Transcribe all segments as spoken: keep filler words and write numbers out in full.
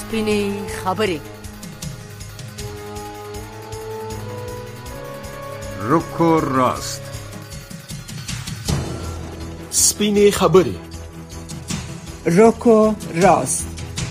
سپینې خبرې. روکو راست. سپینې خبرې. روکو راست.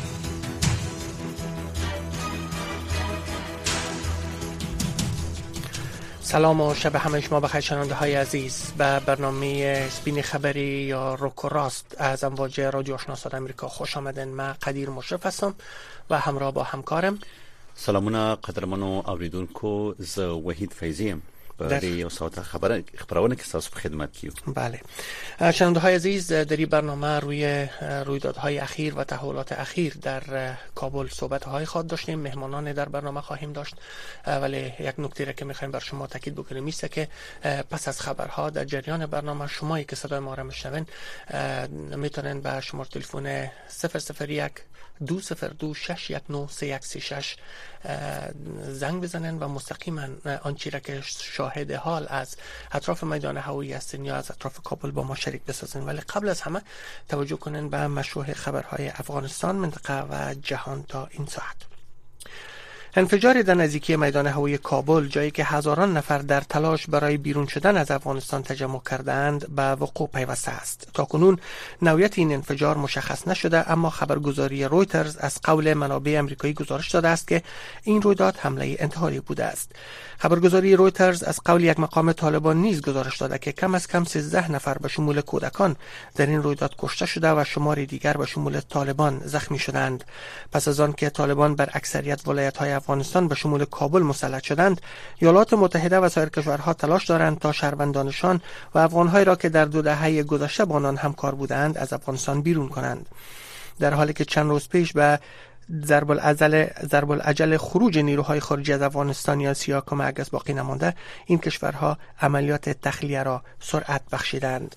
سلام و شب همه شما بخیر شنونده های عزیز. به برنامه سپین خبری یا روکو راست از امواج رادیو آشنا صدای امریکا خوش آمدین. من قدیر مشرف هستم و همراه با همکارم. سلامونه قدرمنو اوریدونکو، ز وحید فیضیم برای یو ساعت خبر خبرونه که تاسو په خدمت کیو. بله شنونده های عزیز، در این برنامه روی رویدادهای اخیر و تحولات اخیر در کابل صحبت های خواهد داشتیم. مهمانان در برنامه خواهیم داشت، ولی یک نکته را که میخوایم بر شما تاکید بکنیم است که پس از خبرها در جریان برنامه شمایی که صدای ما را میشنوین میتونن به شماره تلفن صفر صفر یک دو صفر دو شش یک نه سه یک سه شش زنگ بزنن و مستقیما آنچه را که شاهد حال از اطراف میدان هوایی هستین یا از اطراف کابل با ما شریک بسازین. ولی قبل از همه توجه کنین به مشروع خبرهای افغانستان، منطقه و جهان تا این ساعت. انفجار در نزدیکی میدان هوایی کابل، جایی که هزاران نفر در تلاش برای بیرون شدن از افغانستان تجمع کردند، به وقوع پیوسته است. تاکنون نوعیت این انفجار مشخص نشده، اما خبرگزاری رویترز از قول منابع امریکایی گزارش داده است که این رویداد حمله انتحاری بوده است. خبرگزاری رویترز از قول یک مقام طالبان نیز گزارش داده که کم از کم سیزده نفر به شمول کودکان در این رویداد کشته شده و شماری دیگر به شمول طالبان زخمی شدند. پس از آن که طالبان بر اکثریت ولایت‌های افغانستان به شمول کابل مسلط شدند، ایالات متحده و سایر کشورها تلاش دارند تا شهروندانشان و افغان‌هایی را که در دو دهه گذشته با آنان همکار بودند از افغانستان بیرون کنند. در حالی که چند روز پیش به ضرب العجل ضرب العجل خروج نیروهای خارجی از افغانستان یا سیاکم اگس باقی نمانده، این کشورها عملیات تخلیه را سرعت بخشیدند.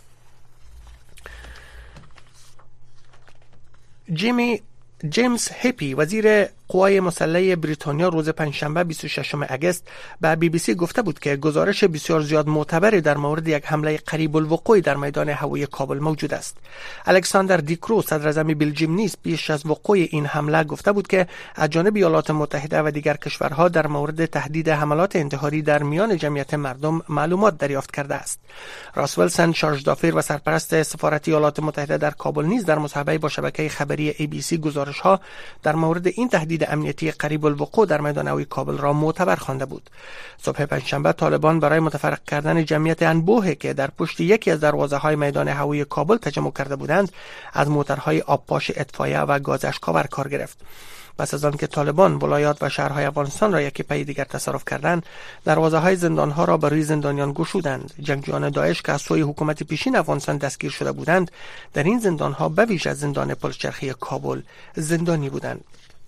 جیمی جیمز هپی، وزیر قوای مسلح بریتانیا، روز پنجشنبه بیست و ششم اگست به بی بی سی گفته بود که گزارش بسیار زیاد معتبری در مورد یک حمله قریب الوقوع در میدان هوایی کابل موجود است. الکساندر دیکرو، صدر اعظم بلژیم نیز پیش از وقوع این حمله گفته بود که از جانب ایالات متحده و دیگر کشورها در مورد تهدید حملات انتحاری در میان جمعیت مردم معلومات دریافت کرده است. راس ویلسون، شارژ دافیر و سرپرست سفارت ایالات متحده در کابل نیز در مصاحبه با شبکه خبری ای بی سی گزارش‌ها در مورد این تهدید امنیتی قریب الوقوع در میدان هوایی کابل را معتبر خوانده بود. صبح پنجشنبه طالبان برای متفرق کردن جمعیت انبوهی که در پشت یکی از دروازه‌های میدان هوایی کابل تجمع کرده بودند، از موترهای آبپاش اطفایه و گاز اشک‌آور کار گرفت. پس از آن که طالبان ولایات و شهرهای افغانستان را یکی پی دیگر تصرف کردند، دروازه‌های زندان‌ها را بر روی زندانیان گشودند. جنگجویان داعش که از سوی حکومت پیشین افغانستان دستگیر شده بودند، در این زندان‌ها به ویژه زندان پلچرخی کابل زندانی بودند.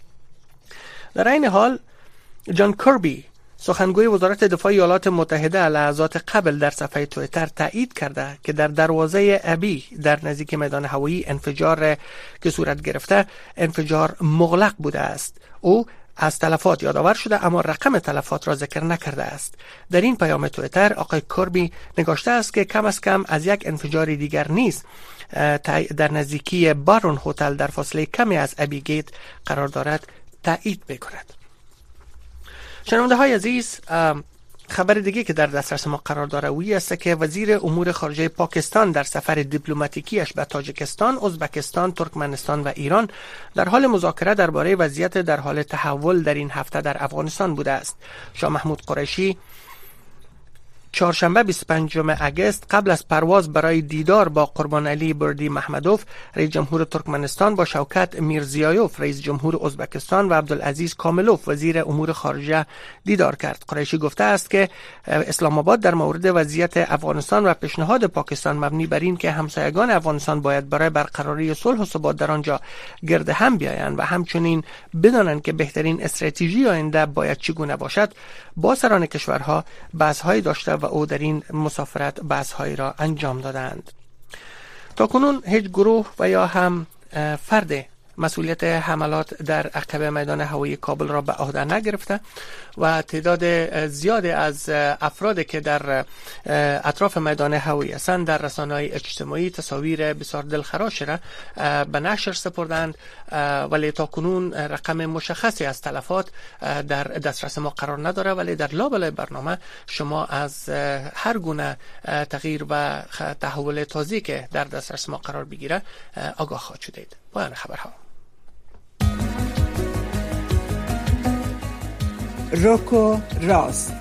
در این حال جان کربی، سخنگوی وزارت دفاع ایالات متحده، لحظات قبل در صفحه توییتر تایید کرده که در دروازه ابی در نزدیک میدان هوایی انفجار که صورت گرفته انفجار مغلق بوده است. او از تلفات یادآور شده اما رقم تلفات را ذکر نکرده است. در این پیام توییتر آقای کربی نگاشته است که کم از کم از یک انفجار دیگر نیز در نزدیکی بارون هتل در فاصله کمی از ابی گیت قرار دارد تایید می‌کند. شنونده های عزیز، خبر دیگه که در دسترس ما قرار داره وی است که وزیر امور خارجه پاکستان در سفر دیپلماتیکیش به تاجیکستان، ازبکستان، ترکمنستان و ایران در حال مذاکره درباره وضعیت در حال تحول در این هفته در افغانستان بوده است. شاه محمود قریشی چهارشنبه بیست و پنجم اگست قبل از پرواز برای دیدار با قربان علی بردی محمدوف، رئیس جمهور ترکمنستان، با شوکت میرزیایوف، رئیس جمهور ازبکستان و عبدالعزیز کاملوف، وزیر امور خارجه، دیدار کرد. قریشی گفته است که اسلام آباد در مورد وضعیت افغانستان و پیشنهاد پاکستان مبنی بر این که همسایگان افغانستان باید برای برقراری صلح و ثبات در آنجا گرد هم بیایند و همچنین بدانند که بهترین استراتژی آینده باید چگونه باشد، با سران کشورها بحث‌های داشته و او در این مسافرت بحث‌هایی را انجام دادند. تاکنون هیچ گروه و یا هم فرد مسئولیت حملات در عقب میدان هوایی کابل را به عهده نگرفته و تعداد زیادی از افرادی که در اطراف میدان هوایی هستند در رسانه‌های اجتماعی تصاویر بسیار دلخراش را به نشر سپردند، ولی تا کنون رقم مشخصی از تلفات در دسترس ما قرار نداره، ولی در لابلای برنامه شما از هر گونه تغییر و تحول تازه‌ای که در دسترس ما قرار بگیره آگاه خواهید شدید. پایان خبرها. روکو راست،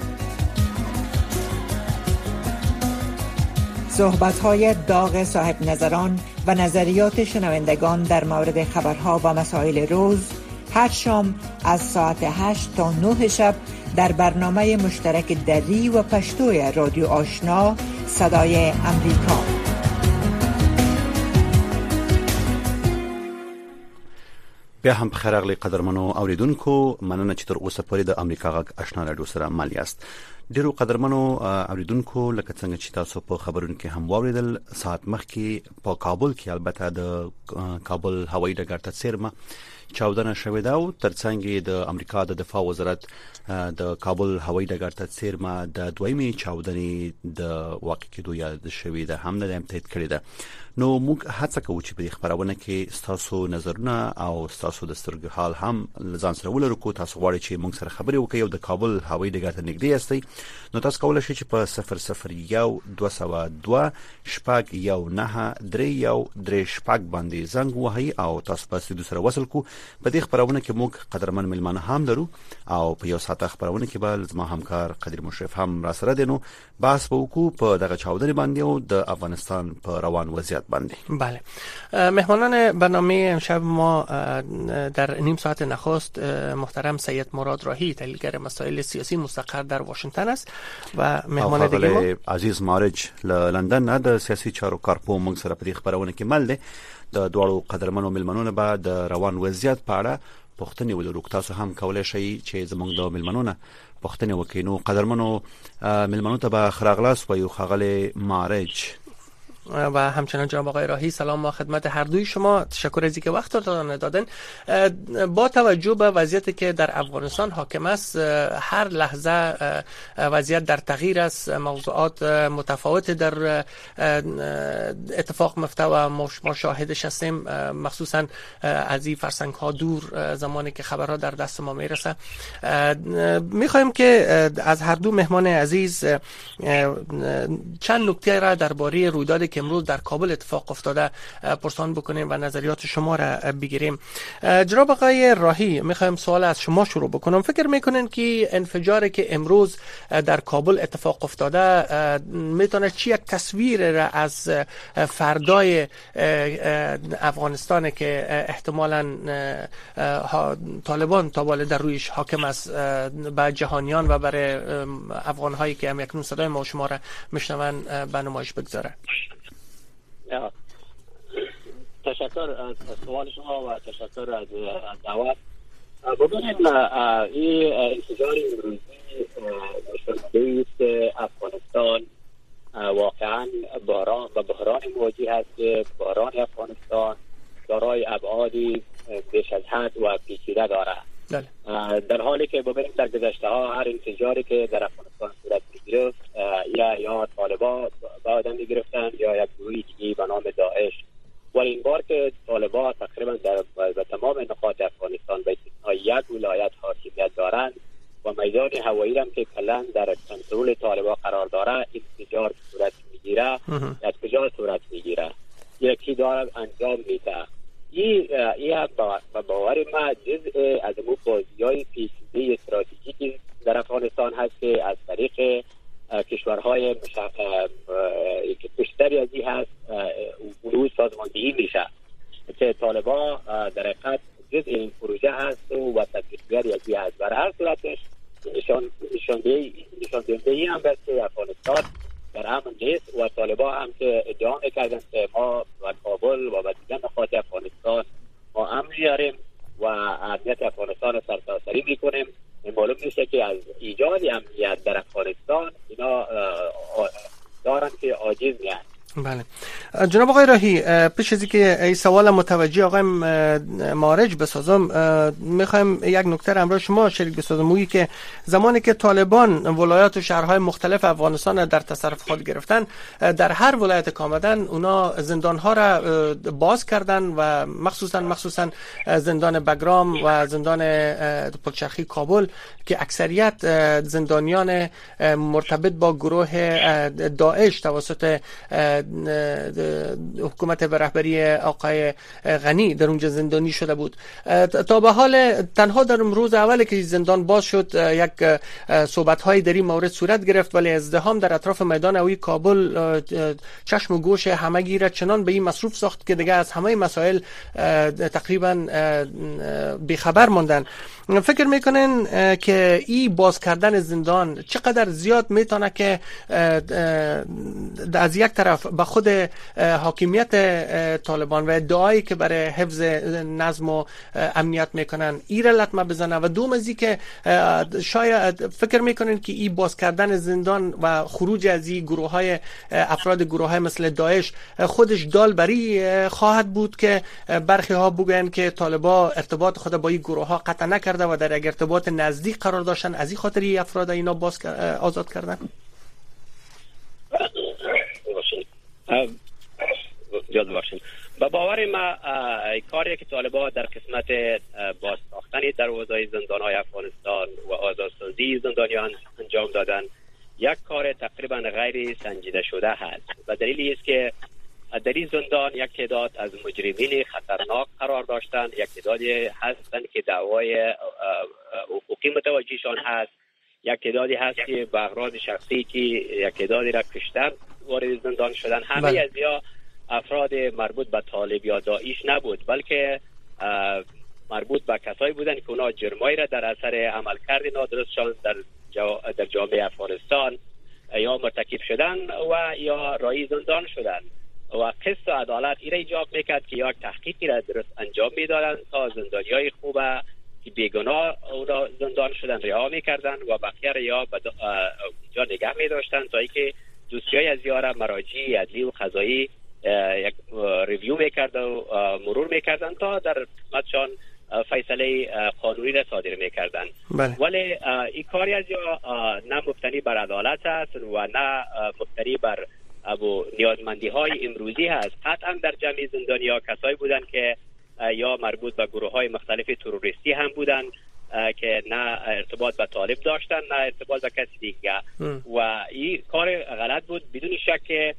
صحبت‌های داغ صاحب نظران و نظریات شنوندگان در مورد خبرها و مسائل روز، هر شام از ساعت هشت تا نه شب در برنامه مشترک دری و پشتوی رادیو آشنا صدای امریکا. بیا هم بخیر اغلی قدرمنو اوریدونکو، مننه چې تر اوسه پورې د امریکا غږ آشنا رادیو سره مل یاست. ډیرو قدرمنو اوریدونکو، لکه څنګه چې تاسو په خبرونو کې هم واوریدل، ساعت مخکې په کابل کې البته د کابل هوایي ډګر ته څیرمه چاودنه شوې ده او ترڅنګ د امریکا د دفاع وزارت د کابل هوایي ډګر ته څیرمه د دویمې چاودنې د واقع کېدو یاد شوې ده هم نه تایید کړې ده. نو موږ هڅه کوو چې په دې خبرونه کې تاسو نظرونه او تاسو د سترګو حال هم ځان سره ولرو. کو تاسو غواړئ چې موږ سره خبرې وکړئ او د کابل هوایي ډګر ته نږدې یاستئ، نو تاسو کولای شئ چې په صفر صفر یو دوه سوه دوه شپږ یو نه درې یو درې شپږ باندې زنګ وهئ او تاسو په سیدو سره وصل کو. په دې خبرونه کې موږ قدرمن ملمانه هم لرو او په یو ساعت خبرونه کې به زما همکار قدیر مشرف هم را سره دي. نو بحث وکړو په دغه چاودنې باندې او د افغانستان په روان وضعیت باندې. بله، مهمانان برنامه امشب ما در نیم ساعت نخست محترم سید مراد راهی، تحلیلگر مسائل سیاسی مستقر در واشنگتن است و مهمان دیگه ما عزیز مارج لندن نه د سیاسي چارو کارپو موږ سره په دې خبرونه کې مل دي. د دوړو قدرمنو ملمنونو به د روان وضعیت په اړه پوښتنې ولرو. تاسو هم کولای شئ چې زموږ د ملمنونو پوښتنې وکړئ. نو قدرمنو ملمنو ته به خراغلاس و یو خغل مارج و همچنان جناب آقای راهی، سلام ما خدمت هر دوی شما. تشکر از اینکه وقت دادن دادن. با توجه به وضعیتی که در افغانستان حاکم است، هر لحظه وضعیت در تغییر است، موضوعات متفاوت در اتفاق میفته و ما شاهدش هستیم، مخصوصا از این فرسنگ ها دور زمانی که خبرها در دست ما میرسه. میخوایم که از هر دو مهمان عزیز چند نکته را درباره رویدادی که امروز در کابل اتفاق افتاده پرسان بکنیم و نظریات شما را بگیریم. جناب آقای راهی، میخوایم سوال از شما شروع بکنم. فکر میکنین که انفجاری که امروز در کابل اتفاق افتاده میتونه چی یک تصویر را از فردای افغانستان که احتمالاً طالبان تا بالا در رویش حاکم است به جهانیان و برای افغانهایی که هم یکنون صدای ما و شما را میشنون به نمایش بگذاره؟ تشکر از سوال شما و تشکر از دعوت. ببینید، این انفجار امروزی نشان‌دهی است که افغانستان واقعا بحران و بحران مواجه است که بحران افغانستان دارای ابعادی بیش از حد و پیچیده دارد. در حالی که ببینید در گذشته ها هر انفجاری که در افغانستان صورت می‌گرفت یا یا طالبان با آدم می‌گرفتند یا یک گروهی دیگه به نام داعش، ولی این بار که طالبان تقریبا در تمام نقاط افغانستان به استثنای یک ولایت حاکمیت دارند و میدان هوایی هم که کلا در کنترل طالبان قرار داره، انفجار صورت می‌گیره. از کجا صورت می‌گیره؟ یکی داره انجام میده. این این با باور ما جزء از اون بازی‌های پیچیده استراتژیکی در افغانستان هست که از طریق کشورهای که بیشتری از این هست اون سازماندهی میشه که طالبان در حقیقت جزء این پروژه هست و تطبیقگری از این هست. برای هر صورتش نشان نشاندهی هم بست که افغانستان در امن نیست و طالبان هم که ادعا میکردن که ما و کابل و دیگر نقاط افغانستان ما امن میاریم و امنیت افغانستان رو سرتاسری میکنیم. این معلوم میشه که از ایجاد امنیت در افغانستان اینا دارن که عاجز میان. بله جناب آقای راهی، پیش از اینکه این سوال متوجه آقای مارج بسازم میخوایم یک نکته همراه شما شریک بسازم، مویی که زمانی که طالبان ولایات و شهرهای مختلف افغانستان در تصرف خود گرفتن، در هر ولایت که آمدن اونا زندانها را باز کردن و مخصوصا مخصوصا زندان بگرام و زندان پلچرخی کابل که اکثریت زندانیان مرتبط با گروه داعش توسط حکومت به رهبری آقای غنی در اونجا زندانی شده بود. تا به حال تنها در روز اول که زندان باز شد یک صحبت‌های در این مورد صورت گرفت، ولی ازدحام در اطراف میدان اوی کابل چشم و گوش همگی را چنان به این مصروف ساخت که دیگه از همه مسائل تقریبا بیخبر ماندن. فکر میکنین که این باز کردن زندان چقدر زیاد میتونه که از یک طرف به خود حاکمیت طالبان و ادعایی که برای حفظ نظم و امنیت میکنن این لطمه بزنه، و دوم از این که شاید فکر میکنین که این باز کردن زندان و خروج از این گروه های افراد گروه های مثل داعش خودش دال بری خواهد بود که برخی ها بگن که طالبان ارتباط خود با این گروه ها قطع نکرده و در یک ارتباط نزدیک قرار داشتن، از این خاطر این افراد اینا باز آزاد کردن؟ یاد باشین با باور ما کاری که طالبان در قسمت باز ساختن دروازه زندان‌های افغانستان و آزادسازی زندانیان انجام دادن یک کار تقریبا غیر سنجیده شده است و دلیلی است که در این زندان یک تعداد از مجرمین خطرناک قرار داشتن، یک تعدادی هستند که دعوای حقوقی متوجهشان هست، یک تعدادی هست که به اغراض شخصی که یک تعدادی را کشتن وارد زندان شدن. همه از یا افراد مربوط به طالب یا داعش نبود، بلکه مربوط به کسایی بودند که اونا جرمایی را در اثر عملکرد نادرستشان در در جامعه افغانستان یا مرتکب شدن و یا رای زندان شدن و قسط و عدالت ایره ایجاب میکرد که یک تحقیقی را درست انجام میدادن تا زندانیای خوبه که بیگناه اونا زندان شدن رها میکردن و بقیه را یا جا نگه میداشتن تا اینکه دوسیای از یاره مراجع عدلی و قضایی یک ریویو میکرد و مرور میکردن تا در قسمتشان فیصله قانونی را صادر میکردن. ولی این کاری از یا نه مبتنی بر عدالت است و نه مبتنی بر ابو نیازمندی های امروزی هست. قطعا در جمعی زندانیا کسایی بودند که یا مربوط به گروه های مختلف تروریستی هم بودند که نه ارتباط به طالب داشتن نه ارتباط به کسی دیگه و این کار غلط بود. بدون شک که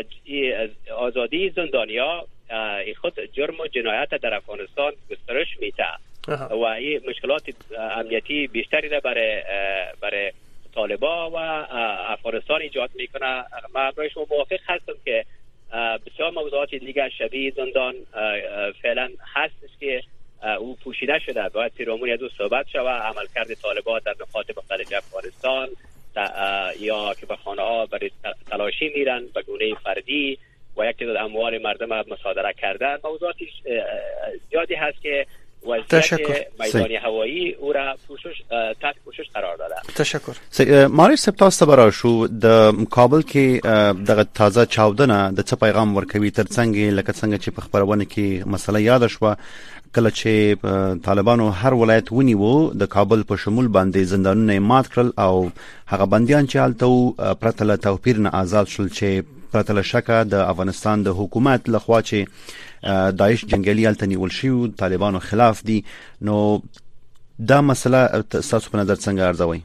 آزادی زندانیا خود جرم و جنایت در افغانستان گسترش میده و این مشکلات امنیتی بیشتری را برای برای طالبا و افغانستان ایجاد میکنه. من برای شما موافق هستم که بسیار موضوعات دیگه شبیه زندان فعلا هستش که او پوشیده شده، باید پیرامون از او صحبت شود. عملکرد طالبان در نقاط مختلف افغانستان یا که به خانه ها برای تلاشی میرن به گونه فردی و یک تعداد اموال مردم مصادره کردن، موضوعات زیادی هست که وضعیت میدانی هوایی او را پوشش تحت پوشش قرار داده. تشکر. مارش سپتاسته برا شو د کابل کې دغه تازه چاودنه د څه پیغام ورکوي ترڅنګ لکه څنګه چې په خبرونه کې مسله یاد شوه کله چې طالبانو هر ولایت ونیو د کابل په شمول باندې زندانونه مات کړل او هغه بنديان چې حالته پرته له توپیر نه آزاد شول چې پرته له شکه د افغانستان د حکومت لخوا چې داعش جنگلی حالت نیول شي طالبانو خلاف دي، نو دا مسله تاسو په نظر څنګه ارزوي؟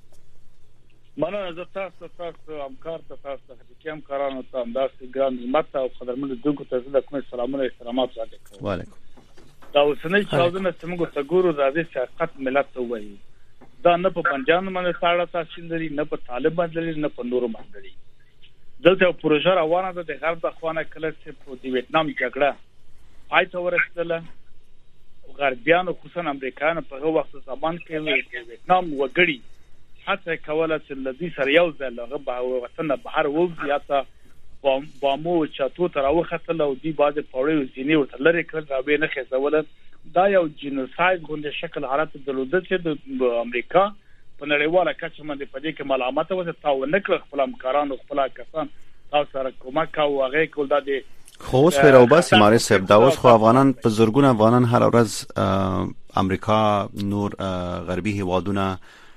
مننه زه تاسو تاسو همکار تاسو حقیقي همکارانو ته همداسې ګران خدمت او قدرمن دونکو ته د کوم سلامونه احترامات وړاندې کوم. وعلیکم. دا اوسنۍ چاودنه څنګه ته ګورو د دې حقیقت ملت ته وایي دا نه په پنجاب باندې ساړه تاسو لري نه په طالب باندې لري نه په نورو باندې لري. دلته پروژه روانه ده د غرب اخوانه کله چې په ویتنام جګړه پای ته ورسېدله، غربیانو خصوصا امریکایانو په هغه وخت زمان کې ویتنام وګړي هڅه کوله چې لدی سره یو ځل هغه به وطن بهر ووځي یا ته بامو چاتو تر واخته او دی باز پوره زینې ورته لري کړ دا به نه خېزول. دا یو جنوساید غونډه شکل حالت درلوده چې د امریکا په نړیواله کچه باندې په دې کې ملامت وته تاو نکړ خپل همکارانو خپل کسان تاسو سره کومک او هغه کول د خو اوس پر او باسي ماري صاحب دا اوس خو افغانان په زورګونه افغانان هر ورځ امریکا نور غربي هیوادونه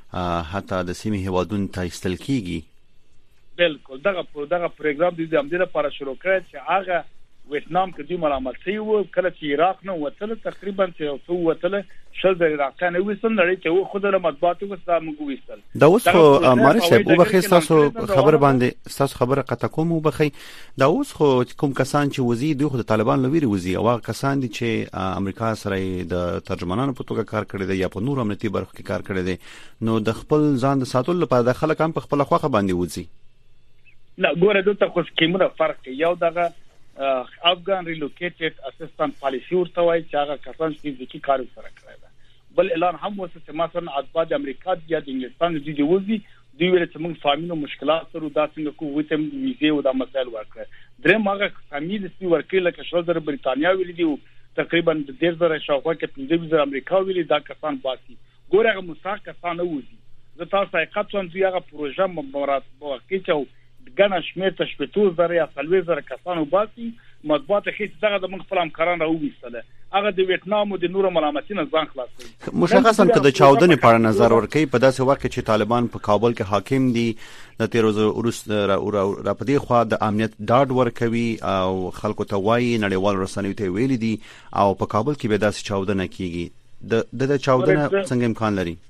حتی د سیمې هیوادونو ته استل کیږي. بالکل دغه دغه پروګرام د دې امر لپاره شروع کړی چې هغه ویتنام کې دوی ملامت شوي وو کله چې عراق نه وتل تقریبا چې څو وتل شل د عراق نه وېسل نړۍ ته و خود له مطبوعاتو سره موږ وېسل. دا اوس خو ماري صاحب وبخښه تاسو خبر باندې تاسو خبره قطع کوم وبخښه دا اوس خو کوم کسان چې وزي دوی خو د طالبان لوري وزي او هغه کسان دي چې امریکا سره د ترجمانانو په توګه کار کړی دی یا په نور امنیتي برخو کې کار کړی دی نو د خپل ځان د ساتلو لپاره د خلک هم په خپل خواخه باندې وزي. نه ګوره دلته خو سکیمونه فرق یو دغه افغان ریلوکیټډ اسسټنټ پالیسی ورته وایي چې هغه کسان چې فزیکی کار سره کوي. بل اعلان هم وسه چې مثلا اتباع امریکا یا د انګلستان د دې وځي دوی ویل چې موږ فامیلو مشکلات سره دا څنګه کوو وته ویزه او دا مسایل ورکړه درې ماغه فامیل سي ورکړي لکه شل در بریتانیا ویل دي تقریبا د ډیر زره شاوخوا کې پنځه زره امریکا ویل دا کسان باسي ګوره هغه مساق کسان وځي زه تاسو حقیقت څنګه دوی هغه پروژه مبارات وکړي چې ګڼ شمېر تشبیتو زره یا څلوي زره کسانو باسي مطبوعات هیڅ دغه د موږ خپل همکاران راوېستله هغه د ویتنام او د نورو ملامتینو ځان خلاصوي. مشخصا که د چاودنې په اړه نظر ورکړي په داسې وخت کې چې طالبان په کابل کې حاکم دي د تیر ورځ را پدې خوا د امنیت ډاډ ورکوي او خلکو ته وایي نړیوال رسنیو ته ویلي دي او په کابل کې به داسې چاودنه کیږي د د چاودنه څنګه امکان لري؟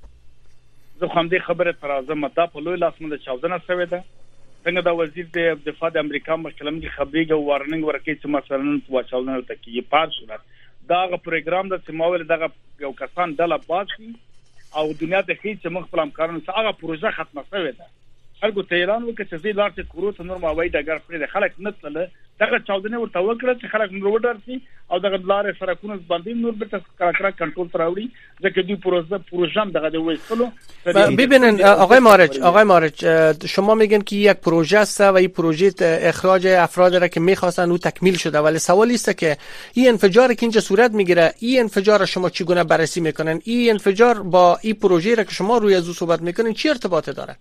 زه هم دې خبره تر اعظم مدا په لوی لاس باندې چاودنه شوې ده. څنګه دا وزیر د دفاع د امریکا مخکلم کې خبريږي او وارننګ ورکړي چې مثلا واچاودنه تکي پار شو دا غو پروګرام د سیماوي دغه یو کسان د لا باسي او دنیا ته هیڅ چې مخ پلان کارونه هغه پروژه ختمه شوې ده. هرګو ته اعلان وکړ چې زی لارته کورو ته نور ماوي دغه پر خلک نتله دغه چاودنه ورته وکړه چې خلک نور ودرسي او دغه لارې سرکونه باندې نور به تاسو کار کنټرول تراوړي ځکه دوی پروژه پروژه دغه د وېستلو. ببینن آقای مارج آقای مارج شما میگن که یک پروژه است و این پروژه اخراج افراد را که میخواستن او تکمیل شده ولی سوال است که این انفجار که اینجا صورت میگیره این انفجار شما چگونه بررسی میکنن؟ این انفجار با این پروژه را که شما روی از او صحبت میکنین چی ارتباطی داره؟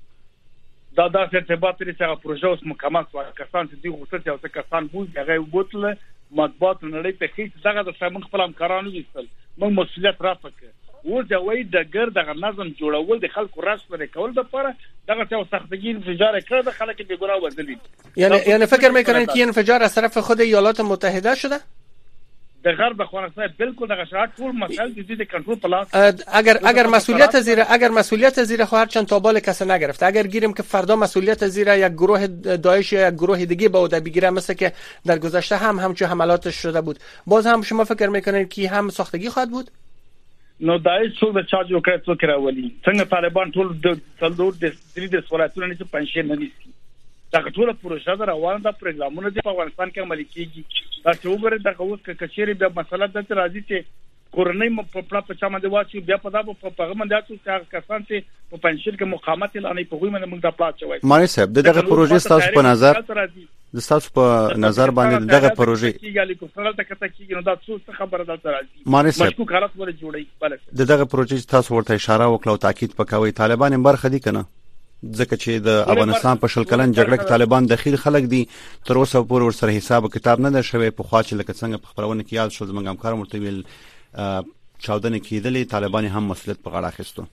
دا دا ارتباط لري چې پروژه اوس مکمل شو کسان چې دوی غوښتل او کسان بوز هغه وبوتل مطبوعات نړۍ ته هیڅ دغه د سیمون خپل همکارانو ویستل موږ مسؤلیت راپکه و دا وای د ګر دغه نظم جوړول د خلکو راس پر کول د لپاره دغه څو سختګي انفجار کړ د خلک به ګورا وځلي. یعنی یعنی فکر میکنن که انفجار از طرف خود ایالات متحده شده؟ د غرب افغانستان بالکل دغه شرایط ټول مسائل د دې کنټرول پلاس اگر اگر مسئولیت زیر اگر مسئولیت زیر خواهر چند تا بال کس نگرفته اگر گیریم که فردا مسئولیت زیر یک گروه داعش یا یک گروه دیگه به عهده بگیره مثل که در گذشته هم همچون حملاتش شده بود باز هم شما فکر میکنید که هم ساختگی خواهد بود؟ نو داعش څو د چارج وکړ څو کراولي څنګه طالبان ټول د څلور د درې د ولایتونو نه پنځه نه نیسي دا ټول پروژه دا روان دا پروګرامونه د افغانستان کې عملي کیږي دا چې وګوره دا اوس کې کچېری به مسله د راځي چې کورنۍ په پلا په چا باندې واچي بیا په دا په پیغام باندې چې کسان چې په پنځیر کې مقاومت لانی په غوي باندې موږ دا پلا چوي. مانی صاحب دغه پروژه تاسو په نظر د تاسو په نظر باندې دغه پروژه کیږي کو فرل ته کته کیږي نو دا څه خبره ده راځي مانی صاحب مشکوک حالت ور جوړي بل دغه پروژه تاسو ورته اشاره وکړو تاکید پکوي طالبان برخه دي کنه ځکه چې د افغانستان په شل کلن جګړه کې طالبان دخیل خلک دي تر اوسه پورې ورسره حساب کتاب نه ده شوی په خوا چې لکه څنګه په خبرونه کې یاد شول زموږ همکار مرته ویل چاودنه کېدلې طالبان هم مسؤلیت په غاړه اخیستو.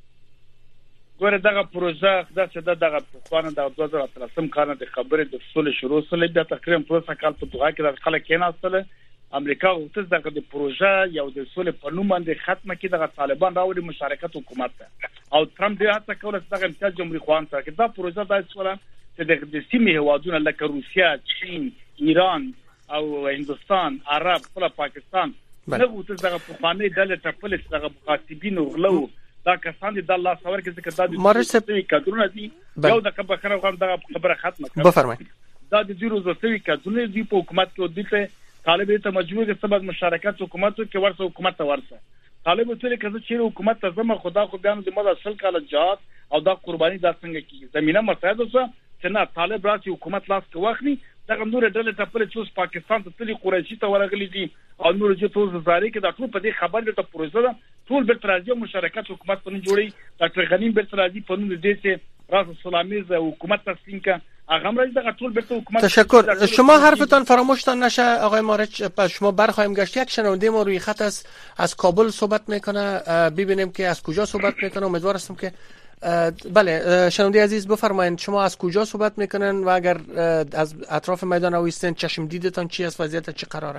ګوره دغه پروژه دا چې دغه په خوانه د دوه زره اتلسم کال د خبرې د فصل شروع سره بیا تقریبا پروسه کال په توګه کې د خلک کېناستل امریکا غوښتل دغه د پروژه یو د سولې په نوم باندې ختمه کړي دغه طالبان راوړي مشارکت حکومت ته او ترامپ دې هڅه کوله چې دغه امتیاز جمهوریت خوان سره کې دا پروژه د سوله چې د سیمې هوادونه لکه روسیا، چین، ایران او هندستان، عرب، خپل پاکستان نه غوښتل دغه په خوانې ډلې ټپل چې دغه مخاطبین غلو دا کسان دي د الله سوار کې ذکر دا د کډرونه دي یو د کبه خره غوړ دغه خبره ختمه کړه بفرمایئ دا د زیرو زوسوي کډرونه دی په حکومت کې ودیته طالب ته مجبور دي سبب مشارکت حکومت کې ورسره حکومت ته ورسره طالب څه کې چې حکومت ته زما خدا خو بیان د مده اصل کال جهاد او دا قرباني دا څنګه کیږي زمينه مساعد اوسه چې نه طالب راځي حکومت لاس کې واخلي دغه نور ډلې ته په چوس پاکستان ته تللی قریشي ته ورغلي دي او نور چې توز زاري کې دا ټول په دې خبر ته پروژه ده ټول به ترازی مشارکت حکومت په جوړي ډاکټر غنیم به ترازی په نوم دې چې راز سلامي ز حکومت تسلیم کا هغه هم راځي دغه ټول بیرته حکومت. تشکر. شما حرفتان فراموشتان نشه آقای مارچ. شما برخواهیم گشت. یک شنونده ما روی خط است از کابل صحبت میکنه، ببینیم که از کجا صحبت میکنه. امیدوار هستم که بله شنونده عزیز بفرمایید شما از کجا صحبت میکنن و اگر از اطراف میدان هوایی چشم دیدتان چی است، وضعیت چه قراره؟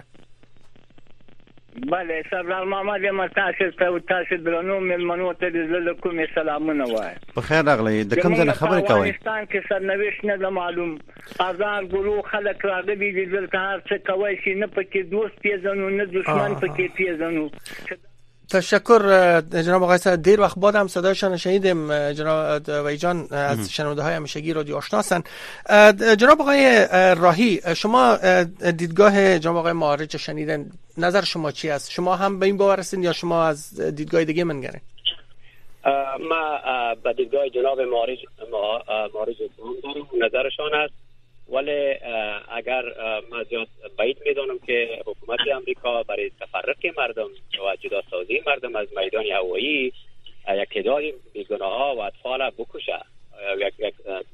بله سردار محمد یم تاسو ته او تاسو درنو ملمنو ته د کومې سلامونه وای. په خیر راغلی. د کوم ځای خبرې کوي؟ افغانستان کې سرنوشت نه د معلوم آزار ګورو خلک راغلي دي دلته هر څه کوي چې نه پکې دوست پیژنو نه دشمن پکې پیژنو. تشکر جناب آقای صدر. دیر وقت بعد هم صدایشان شنیدیم. جناب وی جان از شنونده های همیشگی رادیو آشنا هستند. جناب آقای راهی شما دیدگاه جناب آقای معارج شنیدن، نظر شما چی است؟ شما هم به این باور هستین یا شما از دیدگاه دیگه منگرین؟ ما به دیدگاه جناب معارج معارج دارم، نظرشان است، ولی اگر ما زیاد بعید میدانم که حکومت امریکا برای تفرق مردم و جدا سازی مردم از میدان هوایی یک تعداد بیگناه و اطفال بکشه، یک یک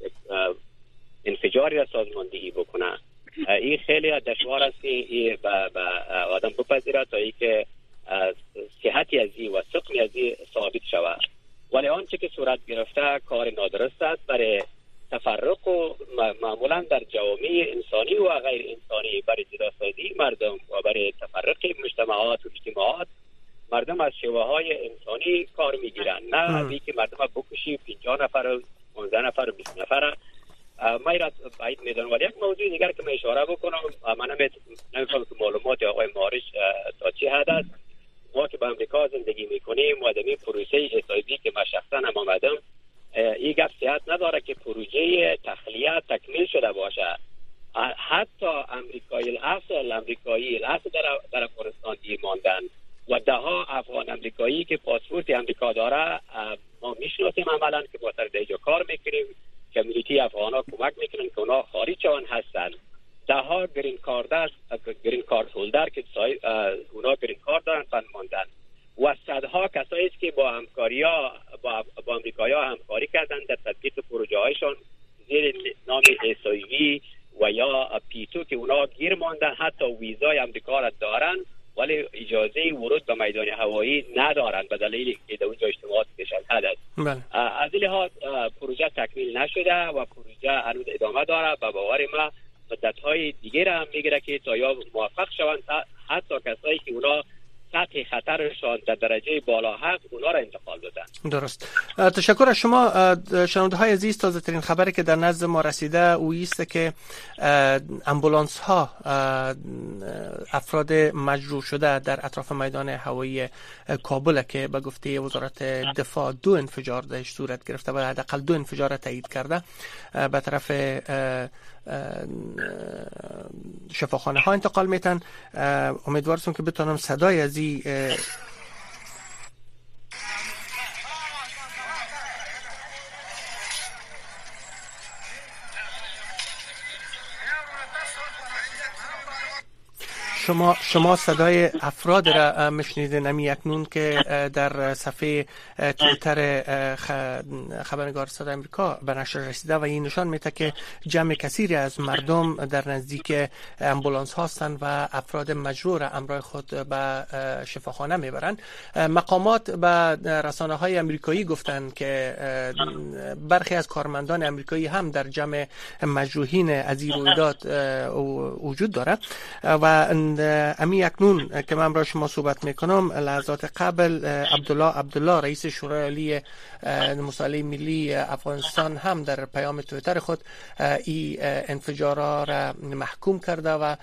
انفجاری را سازماندهی بکنه. این خیلی دشوار است که به آدم بپذیره تا اینکه صحتی از این و سقمی از این ثابت شود. ولی آنچه که صورت گرفته کار نادرست است برای تفرق و معمولا در جوامع انسانی و غیر انسانی برای جداسازی مردم و برای تفرق مجتمعات و اجتماعات مردم از شیوه های انسانی کار میگیرن، نه از اینکه مردم بکشی پنجاه نفر پانزده نفر بیست نفر. من را باید میدونم. ولی یک موضوع دیگر که من اشاره بکنم، من نمیفهمم که معلومات آقای معارج تا چه حد است. ما که به امریکا زندگی میکنیم و در این پروسه اسایبی که من شخصا هم آمدم، این گپ صحت نداره که پروژه تخلیه تکمیل شده باشه. حتی امریکایی الاصل امریکایی الاصل در در افغانستان ماندن و ده ها افغان امریکایی که پاسپورت امریکا داره ما میشناسیم عملا که با سر دیجا کار میکنیم، کمیونیتی افغانا کمک میکنن که اونا خارج شون هستن. ده ها گرین کارت است، گرین کارت هولدر که اونا گرین کارت دارن فن ماندن و صدها کسایی است که با همکاریا با با امریکایی‌ها همکاری کردن در تطبیق پروژه هایشون زیر نام اسایوی و یا پیتو که اونا گیر ماندن، حتی ویزای امریکا را دارن ولی اجازه ورود به میدان هوایی ندارن به دلیل که در اونجا اجتماعات کشد است. از این لحاظ پروژه تکمیل نشده و پروژه هنوز ادامه داره. به باور ما مدت‌های دیگه را هم میگیره که تا یا موفق شوند، حتی کسایی که اونا سطح خطرشان در درجه بالا هست اونا را انتقال دادن. درست. تشکر از شما. شنونده های عزیز، تازه ترین خبری که در نزد ما رسیده او است که امبولانس ها افراد مجروح شده در اطراف میدان هوایی کابل که به گفته وزارت دفاع دو انفجار درش صورت گرفته و حداقل دو انفجار را تایید کرده به طرف شفاخانه ها انتقال میتن. امیدوارم که بتونم صدای از این شما شما صدای افراد را میشنیدین امی اکنون که در صفحه تویتر خبرنگار صدای آمریکا به نشر رسیده و این نشان میده که جمع کثیری از مردم در نزدیک امبولانس هستند و افراد مجروح را همراه خود به شفاخانه میبرند. مقامات به رسانه های آمریکایی گفتند که برخی از کارمندان آمریکایی هم در جمع مجروحین از این رویداد وجود دارد و امی اکنون که من را شما صحبت میکنم لحظات قبل عبدالله عبدالله رئیس شورای عالی مصالحه ملی افغانستان هم در پیام تویتر خود این انفجارها را محکوم کرده و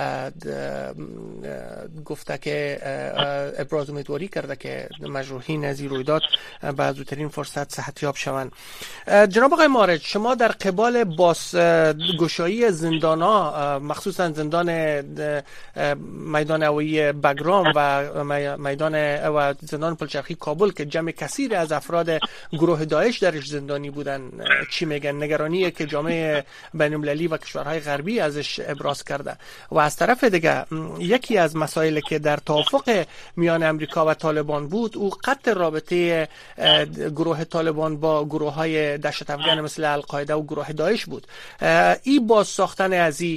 گفته که ابراز امیدواری کرده که مجروحین از این رویداد به زودترین فرصت صحتیاب شوند. جناب آقای معارج، شما در قبال باز گشایی زندان‌ها مخصوصا زندان میدان هوایی بگرام و میدان و زندان پلچرخی کابل که جمع کثیر از افراد گروه داعش درش زندانی بودن چی میگن؟ نگرانیه که جامعه بین‌المللی و کشورهای غربی ازش ابراز کرده. و از طرف دیگه یکی از مسائلی که در توافق میان امریکا و طالبان بود او قطع رابطه گروه طالبان با گروه های دهشت افغان مثل القاعده و گروه داعش بود. این باز ساختن از این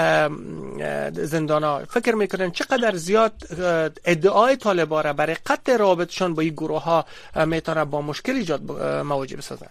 زندانا فکر میکنن چقدر زیاد ادعای طالبان را برای قطع رابطشان با این گروه ها میتونه با مشکل ایجاد مواجه بسازه؟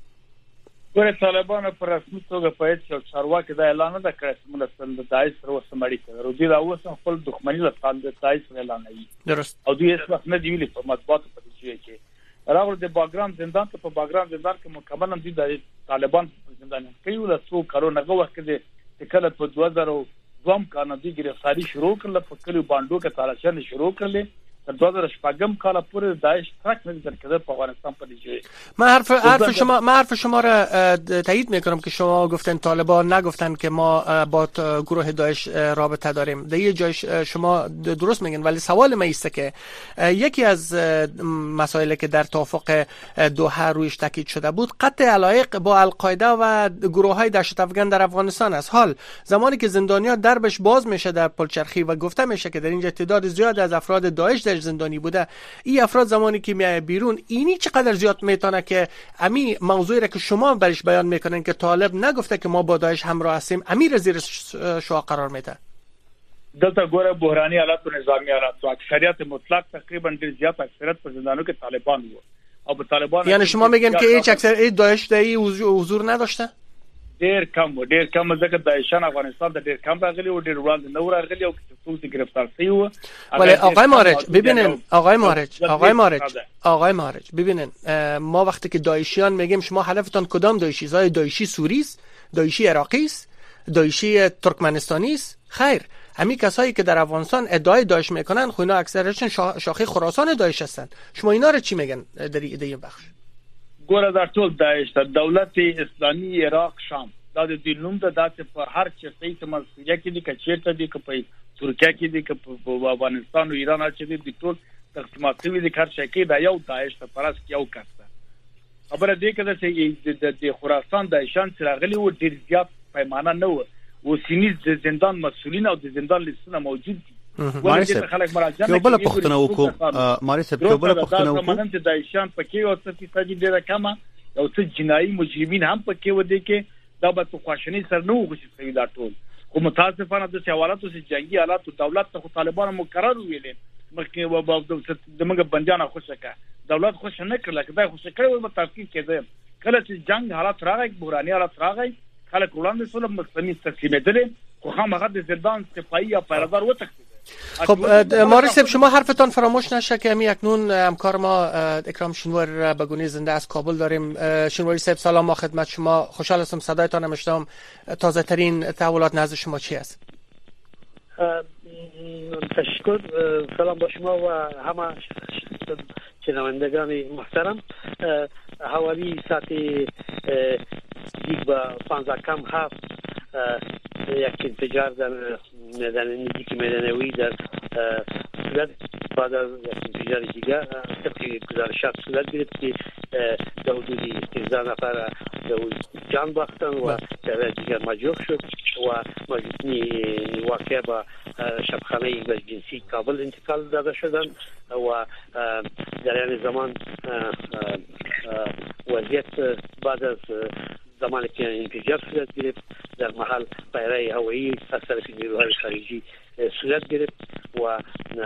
ګوره طالبان په رسمي توګه په هیڅ یو چارواکي دا اعلان نه کړی چې موږ سره د داعش سره اوس اړیکه لرو. دوی دا اوس خپل دښمني له داعش سره اعلانوي. درست. او دوی هیڅ وخت نه دی ویلي په مطبوعاتو په دې کې راغلو د باګرام زندان ته په باګرام زندان کې مکمل دوی د طالبان زندان کې یو له څو کارو نه وخت کې د کله په دوه زره دوه کال د گرفتاری شروع کړل په کلیو باندې کې تلاشنه شروع کړل در دو هزار و هشت کال پور داعش ترک نمی‌ذاره که در افغانستان پدیده. من حرف حرف شما من حرف شما را تایید میکنم که شما گفتن طالبان نگفتن که ما با گروه داعش رابطه داریم. در یه جای شما درست میگن، ولی سوال من است که یکی از مسائلی که در توافق دوحه رویش تاکید شده بود قطع علایق با القاعده و گروه‌های دهشت افغان در افغانستان است. حال زمانی که زندانیان دربش باز میشه در پلچرخی و گفته میشه که در اینجا تعداد زیاد از افراد داعش در زندانی بوده، این افراد زمانی که میای بیرون اینی چقدر زیاد میتونه که امی موضوعی را که شما برش بیان میکنن که طالب نگفته که ما با داعش همراه هستیم امیر زیر شعار قرار میده. دلته ګوره بحرانی حالات او نظامی حالات او اکثریت مطلق تقریبا ډیر زیات اکثریت په زندانو کې طالبان وو او په طالبان یعنی شما میگن که هیچ اکثر داعش در این حضور نداشته؟ ډیر کم و ډیر کم ځکه داعشان افغانستان د ډیر کم راغلي او ډیر وړاندې نو راغلي او څوک گرفتار شوی و. ولی آقای مارج ببینن آقای مارج آقای مارج آقای مارج ببینن ما وقتی که داعشیان میگیم شما هدفتان کدام داعشی؟ زای داعشی سوری است، داعشی عراقی است، داعشی ترکمنستانی است؟ خیر، همین کسایی که در افغانستان ادعای داعش میکنن خو اینا اکثرشون شاخه خراسان داعش هستن. شما اینا رو چی میگن در این بخش؟ ګوره دا ټول داعش د دولت اسلامي عراق شام دا د دې نوم د داسې په هر چېرته چې مسؤلیت کې دي که چېرته دي که په ترکیه کې دي که په افغانستان او ایران چې دي د ټول تقسیمات شوي دي هر شي کې دا یو داعش ته پرس یو کسته خبره دی که چې د خراسان داعشان چې راغلي و ډېر زیات پیمانه نه و او سینیز د زندان مسؤلین او د زندان لیستونه موجود دي. مارسه یو بل پښتنه وکړو مارسه یو بل پښتنه وکړو زمونږ د داعشان پکې او څه فیصدي ډیره کمه او څه جنایي مجرمین هم پکې و دي کې دا به خواشنی سر نه وغوښتي شوی دا ټول. خو متاسفانه د حوالاتو سي جنگي حالات او دولت ته طالبان مقرر ویلې مخکې و د موږ بنديانه خوشکه دولت خوش نه کړل کدا خوش کړو په تفکیک کې کله چې جنگ حالات راغی بحراني حالات راغی خلک وړاندې سول مسلمانین تسلیمېدل خو هغه د زندان صفایی یا پیرادار وتښتید. خب مارس شما حرفتان فراموش نشه که امی اکنون همکار ما اکرام شینوار به گونه زنده از کابل داریم. شینواری صاحب سلام ما خدمت شما، خوشحال هستم صدایتان نمیشتم. تازه ترین تحولات نزد شما چی است؟ تشکر، سلام با شما و همه شنوندگان محترم. حوالی ساعت دیگ با پانزده کم هفت یک انفجار در میدان نزدیک میدانوی در صورت بعد از یک انفجار دیگر طبق گزارشات صورت گرفت که در حدود سیزده نفر جان باختن و دیگر مجروح شد و واقع با شبخانه جنسی کابل انتقال داده شدن و در این زمان وضعیت بعد از زمانی که انفجار صورت گرفت در محل پیرای هوایی از طرف نیروهای خارجی صورت گرفت و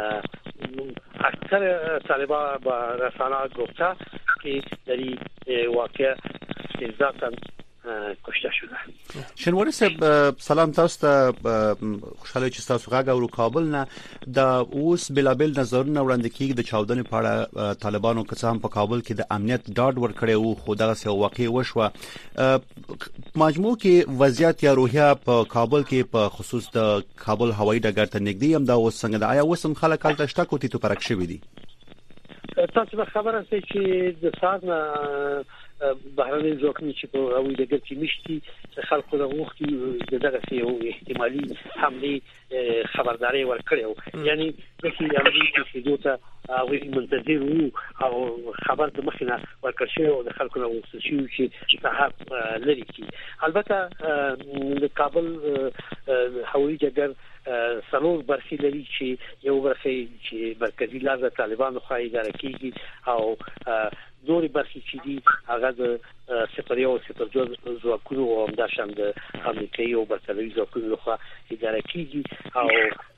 اکثر طالبان با رسانه گفته که در این واقع سیزده تن کشته شده. شنواری صاحب سلام تاسو ته، خوشاله چې تاسو غاګه ورو کابل نه د اوس بلابل نظرونه وړاندې کیږي د چاودنې په اړه طالبانو که څه هم په کابل کې د امنیت ډاډ ورکړی وو خو دغه څه واقع وشوه. مجموع کې وضعیت یا روحیه په کابل کې په خصوص د کابل هوایي ډګر ته نږدې هم دا اوس څنګه ده؟ آیا اوس هم خلک هلته شته کوتي تو پرک شوي دي؟ تاسو به خبر هستئ چې د ساعت نه بهرنۍ ځواکونه چې په هوایي ډګر کې مشتي خلکو د وختي دغه یو احتمالي حمله خبرداري ورکړو یعنی د امریکا چې دوته او منتظر وو او خبر د مخینه ورکړ شو او د خلکو نو وسشي چې صحاب لري کی البته د کابل هوایي ډګر سلور برخې لري چې یو برخه چې مرکزی لار د طالبانو خو اداره کیږي او نورې برخې چې دي هغه د صفر یو صفر دوه ځواکونو او همداشان د امریکایي او برتلوي ځواکونو لخوا اداره کیږي او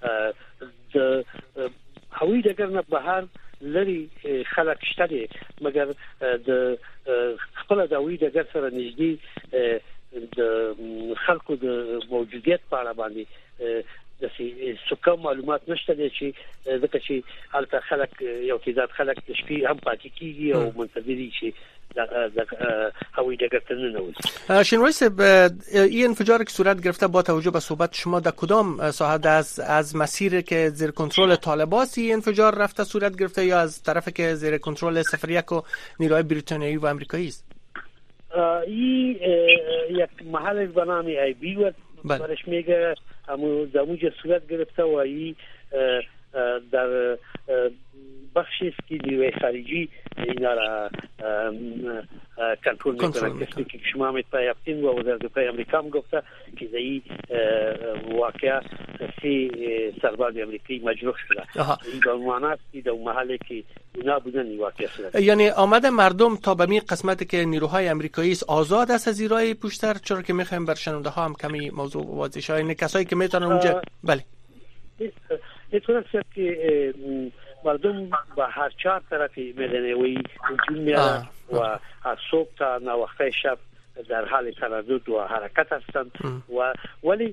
د هوایي ډګر نه بهر لري خلک شته دي مګر د خپل د هوایي ډګر سره نږدې د خلکو د موجودیت په اړه باندې د څه معلومات نشته دي چې ځکه چې البته خلک یو تعداد خلک د شپې هم پاتې کیږي او منتظري چې د هوایي ډګر ته ننوځي. شنوایی صاحب این انفجاری که صورت گرفته با توجه به صحبت شما در کدام ساحت از از مسیر که زیر کنترل طالباست این انفجار رفته صورت گرفته یا از طرف که زیر کنترل صفر یک و نیروهای بریتانیایی و آمریکایی است؟ این یک محل به نام ای بی و برش میگه امو زموج صورت گرفته و ای در بخشی است که نیروی خارجی اینا را کنترل میکنه که شما میتونید و وزارت دفاع آمریکا هم گفته که در این واقعه سی سرباز آمریکایی مجروح شده این به معنی است که در محلی که اونا بودن این واقعه شده. یعنی آمده مردم تا به می قسمتی که نیروهای آمریکایی آزاد است از زیرای پشتر چرا که میخوایم بر شنونده ها هم کمی موضوع واضح شه این کسایی که میتونن اونجا بله اینطور است که مردم با هر چهار طرفی میدنوی وجود میارن و از صبح تا نوخته شب در حال تردد و حرکت هستند و ولی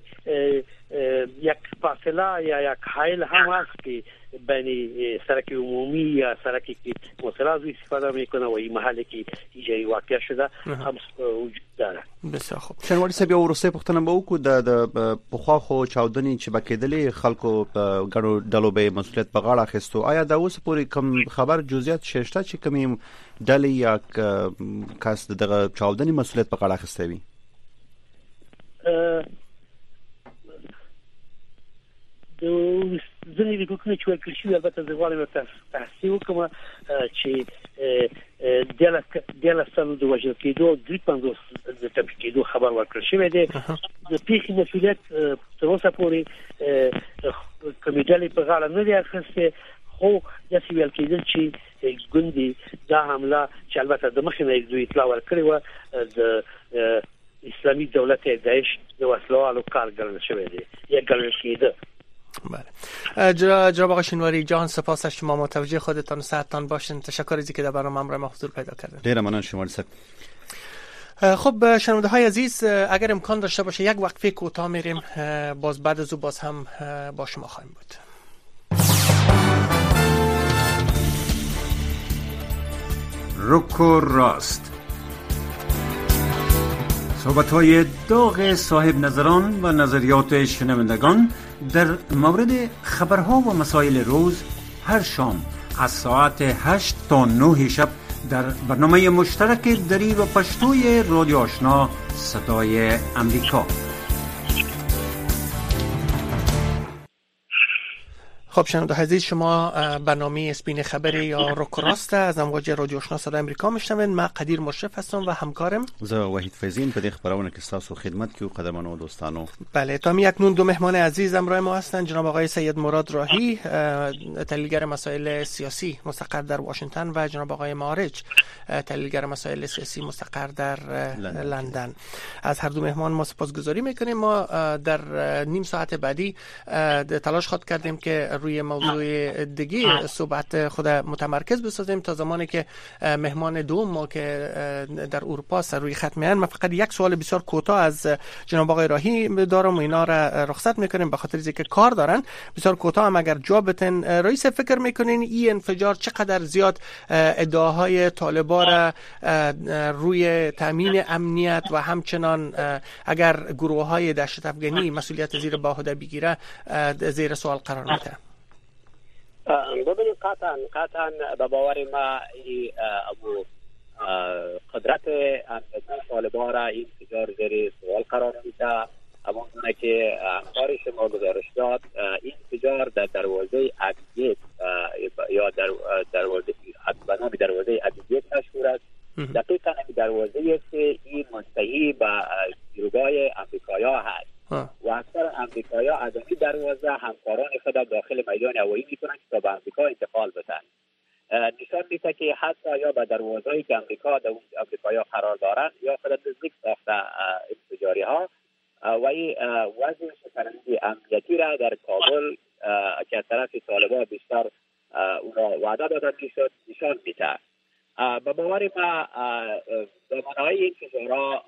یک فاصله یا یک حائل هم هست که بین سرک عمومی یا سرکی که موترها استفاده میکنه و این محلی که ایجای واقع شده هم وجود داره. بسیار خوب. شنواری صاحب یو ورسته پختنه به وکړو د پخوا خو چاودنې چې بکیدلې خلکو غړو ډلو به مسولیت په غاړه اخیستو آیا دا اوس پورې کم خبر جزئیات شته چې کوم ډلې یا کس دغه چاودنې مسولیت په غاړه اخیسته وي؟ د ځینې لیکونه چې ورکړل شوي البته زه غواړم تحصیل وکړم چې دیارلس سالو د وژل کېدو درې پنځوس د ټپي کېدو خبر ورکړل شوی دی. د پیښې مسؤلیت تر اوسه پورې کومې ډلې په غاړه نه دی اخیستی خو داسې ویل کېدل چې ګوندې دا حمله چې البته د مخکې نه دوی اطلاع ورکړې وه د اسلامي دولت داعش د وسله‌والو کار ګڼل شوی دی یا ګڼل کېده. بله جناب آقای شینواری جان سپاس از شما متوجه خودتان و صحتتان باشین. تشکر از اینکه در برنامه همراه حضور پیدا کردید. ډیر مننه شینواری صاحب. خب شنونده های عزیز اگر امکان داشته باشه یک وقفه کوتاه میریم باز بعد از او باز هم با شما خواهیم بود. رک و راست صحبت‌های داغ صاحب نظران و نظریات شنوندگان در مورد خبرها و مسائل روز هر شام از ساعت هشت تا نه شب در برنامه مشترک دری و پشتوی رادیو آشنا صدای امریکا. خب شنونده عزیز شما برنامه اسپین خبری یا رک و راست از امواج رادیو آشنا صدای امریکا میشنوید. من قدیر مشرف هستم و همکارم زه وحید فیضین په دې خبرونه کې تاسو خدمت کوي قدرمنو و دوستانو. بله تا می اکنون دو مهمان عزیز همراه ما هستند جناب آقای سید مراد راهی تحلیلگر مسائل سیاسی مستقر در واشنگتن و جناب آقای معارج تحلیلگر مسائل سیاسی مستقر در لندن. از هر دو مهمان ما سپاسگزاری میکنیم. ما در نیم ساعت بعدی تلاش خواهد کردیم که روی موضوع دیگه صحبت خود متمرکز بسازیم تا زمانی که مهمان دوم ما که در اروپا سر روی خط میان. من فقط یک سوال بسیار کوتاه از جناب آقای راهی دارم و اینا را رخصت میکنیم به خاطر اینکه کار دارن. بسیار کوتاه هم اگر جا بتن رئیس فکر میکنین این انفجار چقدر زیاد ادعاهای طالبان را روی تامین امنیت و همچنان اگر گروه های دهشت افغانی مسئولیت زیر باهده بگیره زیر سوال قرار میده؟ ببینید قطعا قطعا به باور ما ابو قدرت امنیتی طالبان را این انفجار زیر سوال قرار میده. همانگونه که همکار شما گزارش داد، این انفجار در دروازه ابیگیت یا در دروازه به نام دروازه ابیگیت مشهور است. دقیقاً این دروازه است که این منتهی به نیروگاه امریکایا هست و اکثر امریکایا از این دروازه همکاران خود داخل میدان هوایی میکنند که تا به امریکا انتقال بدن. نشان میده که حتی یا به دروازه‌ای که امریکا در اون امریکایا قرار دارند یا خود نزدیک ساخته انفجاری ها و این وضع شکننده امنیتی را در کابل که از طرف طالبان بیشتر اونا وعده داده میشد نشان میده. به باور ما زمانهای این انفجارها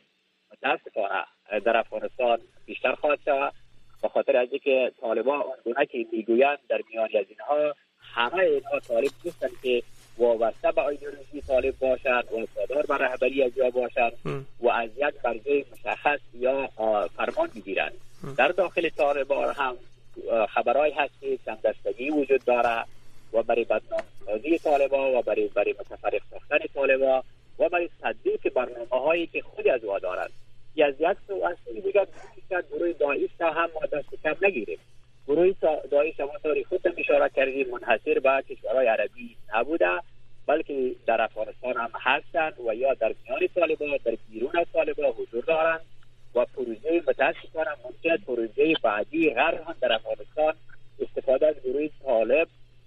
متاسفانه در افغانستان بیشتر خواهد شد، به خاطر از اینکه طالبان اونگونه که میگویند در میان از اینها همه اینها طالب نیستند که وابسته به ایدئولوژی طالب باشند و وفادار به رهبری از جا باشند و از یک برجه مشخص یا فرمان میگیرند. در داخل طالبان هم خبرهای هست که چنددستگی وجود داره و برای بدنام سازی طالبان و برای برای متفرق ساختن طالبان و برای تطبیق برنامه هایی که خود از او دارند. از یک سو از سوی دیگر گروه داعش هم ما دست کم نگیریم. گروه داعش هم طوری خود هم اشاره کردیم منحصر به کشورهای عربی نبوده، بلکه در افغانستان هم هستند و یا در میان طالبان در بیرون از طالبان حضور دارند و پروژه متاسفانه ممکن پروژه بعدی غرب هم در افغانستان استفاده از گروه طالب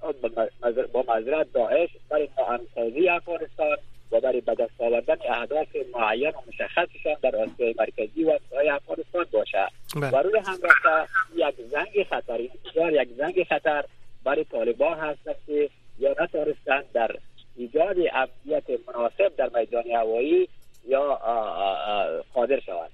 با معذرت داعش برای ناامن‌سازی افغانستان و برای به دست آوردن اهداف معین و مشخصشان در آسیای مرکزی و آسیای افغانستان باشه و روی هم رفته یک زنگ خطر این یک زنگ خطر برای طالبان هست که یا نتوانستند در ایجاد امنیت مناسب در میدان هوایی یا قادر شوند.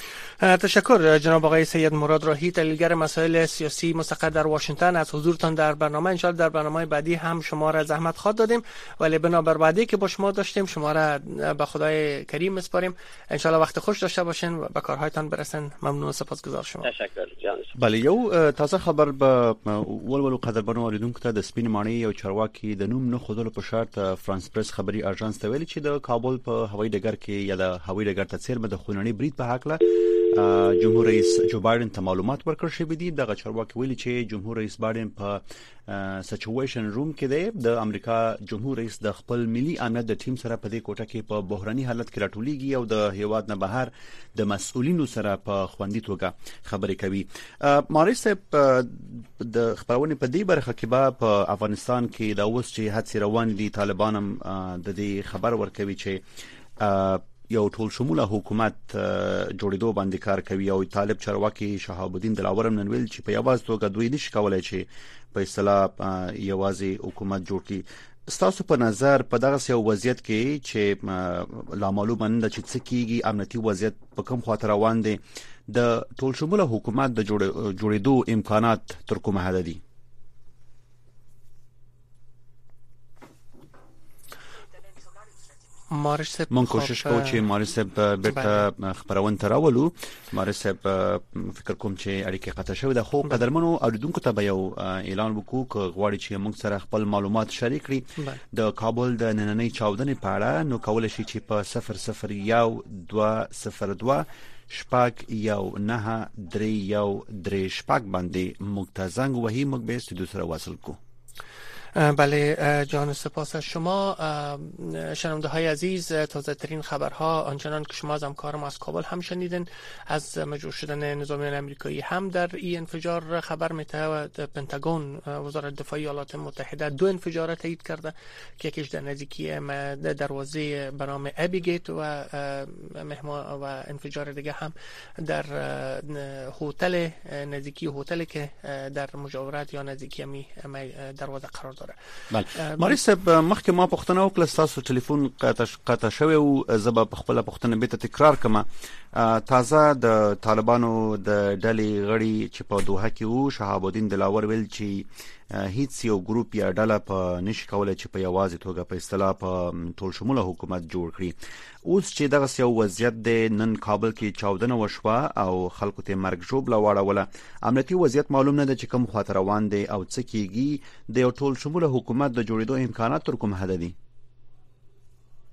تشکر جناب آقای سید مراد راهی، تحلیلگر مسائل سیاسی مستقر در واشنگتن، از حضورتان در برنامه. ان شاءالله در برنامه بعدی هم شما را زحمت خواد دادیم، ولی بنابر وعده که با شما داشتیم شما را به خدای کریم میسپاریم. ان شاءالله وقت خوش داشته باشین و به کارهایتان برسن. ممنون و سپاسگزار شما. تشکر جان. بله، یو تازه خبر به ولولو قدرمنو اوریدونکو ته د سپین ماڼۍ یو چارواکي د نوم نه خودلو په شرط فرانس پریس خبري اژانس ته ویلي چې د کابل په هوایي ډګر کې یا د هوایي ډګر ته څیر به د خونړي برید په حق جمهور رئیس جو بایدن ته معلومات ورکړ شوې دي. دغه چارواکي ویلي چې جمهور رئیس بایدن په سچویشن روم کې دی د امریکا جمهور رئیس د خپل ملي امنیت د ټیم سره په دې کوټه کې په بحراني حالت کې راټولېږي او د هیواد نه بهر د مسؤلینو سره په خوندي توګه خبرې کوي. مارس د خبرونه په دې برخه کې په افغانستان کې د اوس چې هڅې روان دي طالبان هم د دې خبر ورکوي چې یو ټول شموله حکومت جوړېدو باندې کار کوي او طالب چارواکي شهاب الدین دلاور نن ویل چې په یوازې توګه دوی نشي کولای چې په اصطلاح یوازې حکومت جوړ کړي. ستاسو په نظر په دغه یو وضعیت کې چې لا معلومه نه ده چې څه کیږي، امنیتي وضعیت په کوم خاطر روان دي، د ټول شموله حکومت د جوړېدو امکانات تر کومه حد دي؟ مارش صاحب من کوشش کوو چې مارش صاحب بیرته خبرونه تراولو. مارش صاحب فکر کوم چې اړیکه قطع شوې ده، خو قدرمنو اوریدونکو ته به یو اعلان وکړو چې غواړي چې موږ سره خپل معلومات شریک کړي د کابل د نننۍ چاودنې په اړه، نو کولای شي چې په صفر صفر یو دوه صفر دوه شپږ یو نه درې یو درې شپږ باندې موږ ته زنګ وهي، موږ به استودیو سره وصل کوو. بله جان، سپاس از شما. شنونده های عزیز، تازه ترین خبرها آنچنان که شما از همکارم از کابل هم شنیدن، از مجروح شدن نظامیان امریکایی هم در این انفجار خبر میده و پنتاگون وزارت دفاع ایالات متحده دو انفجار تایید کرده که یکیش در نزدیکی دروازه به نام ابیگیت و مهمان و انفجار دیگه هم در هتل نزدیکی هتلی که در مجاورت یا نزدیکی می دروازه قرار داره. بله ماري صاحب، مخکې ما پوښتنه وکړه، تاسو ټلیفون قطع شوی او زه به خپل پوښتنه به تکرار کړم. تازه د طالبانو د ډلې غړي چې په دوحه کې وو، شهاب الدین دلاور ویل چې هیڅ یو ګروپ یا ډله په نشي کولای چې په یوازې توګه په اصطلاح په ټول شموله حکومت جوړ کړي. اوس چې دغه یو وضعیت دی، نن کابل کې چاودنه وشوه او خلکو ته مرګ ژوبله واړوله، امنیتي وضعیت معلوم نه ده چې کوم خواته روان دی او څه کیږي، د یو ټول شموله حکومت د جوړېدو امکانات تر کوم حد دي؟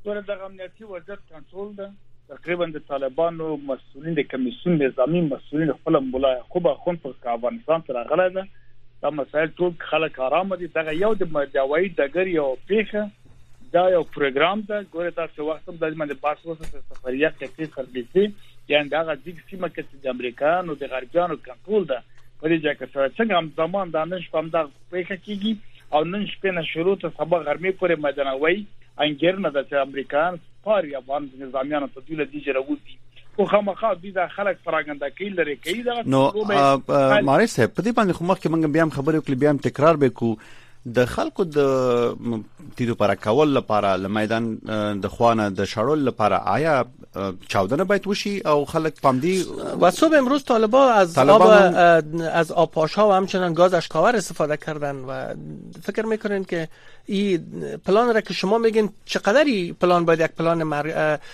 ګوره دغه امنیتي وضعیت کنټرول ده. تقریبا د طالبانو مسؤلین د کمیسیون نظامی مسؤلین خپل مولا یعقوب اخوند په افغانستان سره غلای ده. دا مسایل ټول خلک آرام دي. دغه یو د دوايي دګر یو پیښه دا یو پروګرام ده. ګوره تاسو وخت هم د باندې باس وسه سفریه کې خرڅې یعنی دا د سیمه کې د امریکایانو د غربیانو کنټرول ده. په دې ځای کې سره څنګه هم زمان د نن شپه دا پیښه کیږي او نن شپه نه شروع ته سبا غرمې پورې مدنوي انګیرنه د امریکایان پاره افغان نظامیانو ته دوله دي جوړوي خو خامخا د خلک پراګندا کوي لري کوي دا نو ماري صاحب په دې باندې خو مخکې موږ بیا هم خبرې وکړې بیا هم تکرار وکړو د خلکو د تیرو پر کول لپاره لمیدان د خوانه د شړول لپاره آیا چاودنه باید وشي او خلک پامدی و صبح امروز طالبان از آب از آب پاشا و همچنان گاز اشکاور استفاده کردن و فکر میکنین که این پلان را که شما میگین چقدری پلان باید یک پلان مر...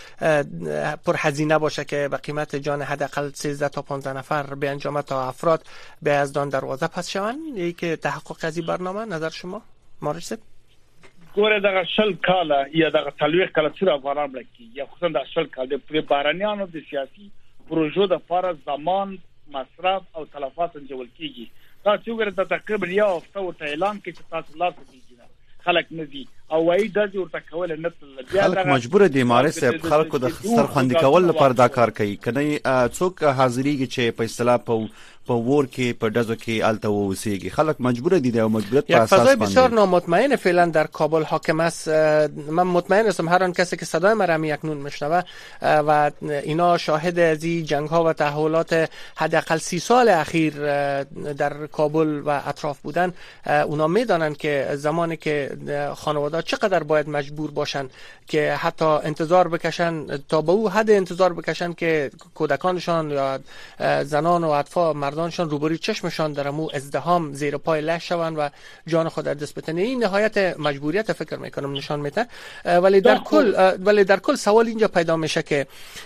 پر هزینه باشه که به قیمت جان حداقل سیزده تا پانزده نفر به انجام تا افراد به ازدان دروازه پس شون یکی که تحقق از این برنامه نظر شما مارش ګوره دغه شل کاله یا دغه تلويخ کاله سره افغانان لکه یا خصوصا د شل کاله د بارانیانو د سیاسي پروژو د فار زمان مصرف او تلفات انجول کیږي. تاسو ګوره د تقریبا یو هفته او اعلان کې چې تاسو لا څه خلک ندي او وای د ورته کول نه بیا خلک مجبور دي مارس خلکو د سرخوندي کول لپاره دا کار کوي کنه څوک حاضرېږي چې په اصطلاح په په ور کې په دزو کې الته وسیږي خلک مجبور دي د مجبوریت په اساس باندې. یک فضای بسیار نامطمئن فعلا در کابل حاکم است. من مطمئن هستم هر آن کسی که صدای مرا اکنون میشنوه و اینا شاهد از این جنگ ها و تحولات حداقل سی سال اخیر در کابل و اطراف بودن اونا میدانند که زمانی که خانواده چقدر باید مجبور باشن که حتی انتظار بکشن تا به او حد انتظار بکشن که کودکانشان یا زنان و اطفال مردانشان روبروی چشمشان در مو ازدحام زیر پای له شوند و جان خود دست بتنه. این نهایت مجبوریت فکر میکنم نشان میده. ولی در کل ولی در کل سوال اینجا پیدا میشه که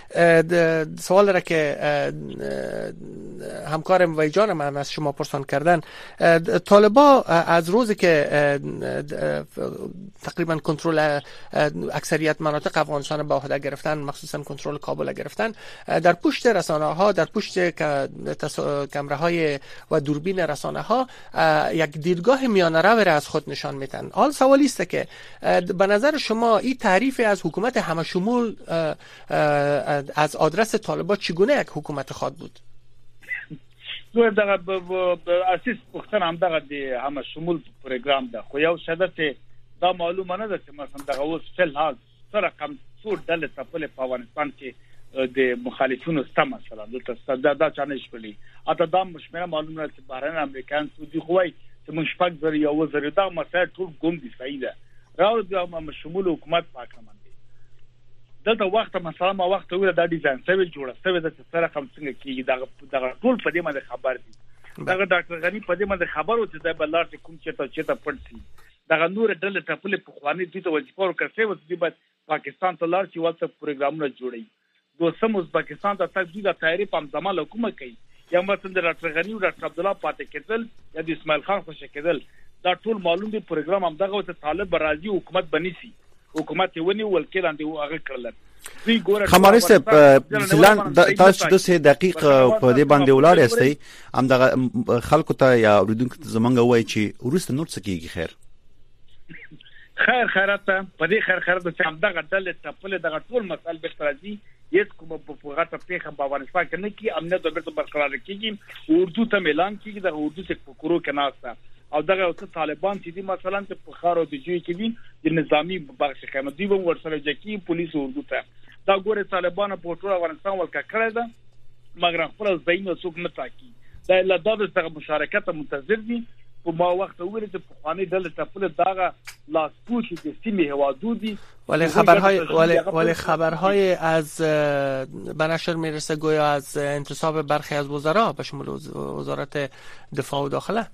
سوال را که همکارم و جانم هم از شما پرسان کردن طالبا از روزی که تقریبا کنترل اکثریت مناطق افغانستان به عهده گرفتن مخصوصا کنترل کابل گرفتن در پشت رسانه ها در پشت کامره های و دوربین رسانه ها یک دیدگاه میانه رو از خود نشان میدن. حال سوالی است که به نظر شما این تعریف از حکومت همه شمول از آدرس طالبان چگونه یک حکومت خواهد بود؟ نو دغه اساس پختن هم دغه د همه شمول پروګرام ده خو یو شدت دا معلومه نه ده چې مثلا دغه اوس فل حال سره کم څو ډلې په افغانستان کې د مخالفینو سم مثلا دلته دا دا چانه شپلي اته دا مشمره معلومه ده چې بهرن امریکایان سودي خوای چې مشپک زری یو زری دا مسایل ټول ګوم دي صحیح ده راو د شمول حکومت پاکمن دلته وخت مثلا ما وخت ویل دا ډیزاین سوي جوړه سوي د سره کم څنګه کیږي دا دا ټول په دې باندې خبر دي. دا ډاکټر غنی په دې باندې خبر و چې دا بلار چې کوم چیرته چیرته پړسي دا نور ډله ټپل په خواني دي ته وظیفه ورکړي و چې بعد پاکستان ته لار چې ولته پروګرامونه جوړي دوسم ازبکستان ته تک دا تیاری په زمانه حکومت کوي یا مثلا د ډاکټر غنی او ډاکټر عبد الله پاتې کېدل یا د اسماعیل خان خوشی کېدل دا ټول معلوم دي پروګرام هم دغه ته طالب راځي حکومت بنيسي حکومت ونی ولکې لاندې هغه کړل. خماري صاحب ځلان تاسو د سه دقیق په دې باندې ولاړ یاستئ هم د خلکو ته یا اوریدونکو ته زمونږ وایي چې ورسته نور څه کیږي خیر خیر خیرات په دې خیر خیرات چې هم دغه ډلې ټپل دغه ټول مسائل به ترازی هیڅ کوم په غاټه پیښه په افغانستان کې نه کی امنیت د بیرته برقرار کیږي اردو ته اعلان کیږي د اردو څخه فکرو کې ناسته او دغه اوس طالبان چې دي مثلا په خارو د جوی کې دي د نظامی بخش قیمت دی و ورسره جکی پولیس اردو ته دا ګوره طالبان په ټول افغانستان ولکه کړی ده مګر خپل ځینو څوک نه تاکي دا له دغه څخه مشارکت منتظر دي په ما وخت ویل چې په خواني دل تپل دغه لاسپوچ د سیمه حدود دي ولی خبرهای ولی ولی خبرهای از به نشر میرسه گویا از انتصاب برخی از وزرا به شمول وزارت دفاع و داخله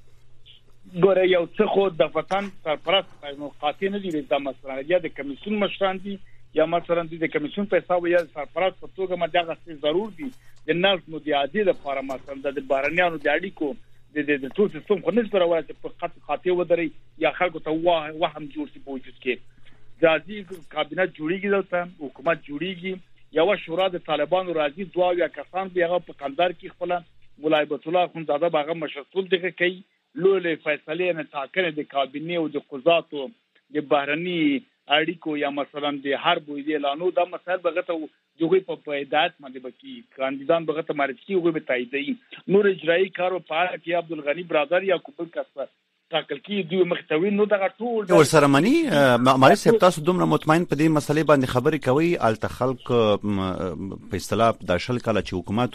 ګوره یو څه خو د وطن سرپرست قاطع نه دي د مثلا یا د کمیسیون مشران دي یا مثلا د کمیسیون په حساب یا سرپرست په توګه مدغه څه ضرور دي د نظم د عادي لپاره مثلا د بارنیانو د اړیکو د د ټول سیستم خو نه سره وایي په قاطع ودرې یا خلکو ته واه وهم جوړ شي په وجود کې راځي کابینه جوړیږي دلته حکومت جوړیږي یو شورا د طالبانو راځي دوه یا کسان بیا په قندار کې خپل مولای بیت الله خونزاده باغه مشرتول دغه کوي لولې فیصله نه ټاکنه د کابینه او د قضاتو د بهرني اړیکو یا مثلا د حرب او د اعلانو د مسایل بغته جوړي په هدایت باندې بکی کاندیدان بغته معرفي او به تاییدي نور اجرایی کارو په اړه کې عبدالغنی برادر یا کوبل کس تاکل کې دوی مختوي نو دغه ټول ور سره منی ماري سپ تاسو دومره مطمئن په دې مسلې باندې خبرې کوي ال تخلق په اصطلاح د شل کله چې حکومت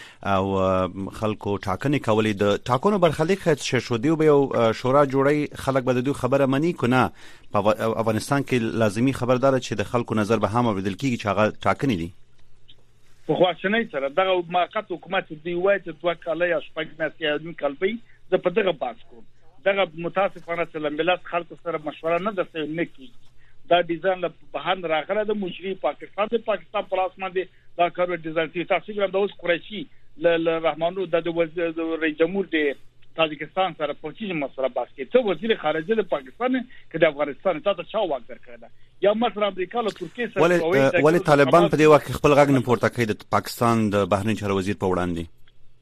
او خلکو ټاکنې کولې د ټاکنو برخلیک څه شو دی یو شورا جوړي خلک به د دوی خبره مني کنه په افغانستان کې لازمی خبردار چې د خلکو نظر به هم اوریدل کیږي چې هغه ټاکنې دي په خواشنۍ سره دغه موقت حکومت دی وایي چې دوه کاله یا شپږ میاشتې د کلبي د په دغه باس کو دغه متاسفانه چې ملت خلکو سره مشوره نه درته نه کی دا ډیزاین له بهر راغله د مجری پاکستان د پاکستان پر اسمان دي دا کار ډیزاین چې تاسو ګرام د اوس قریشي ل رحمانو د رئیس جمهور د تاجکستان سره په چیز مسله بحث کوي ته وزیر خارجه د پاکستان کې د افغانستان تاسو چا واک درکړه یا مصر امریکا له ترکیه سره ولې طالبان په دې وخت خپل غږ نه پورته کوي د پاکستان د بهرنی چارو وزیر په وړاندې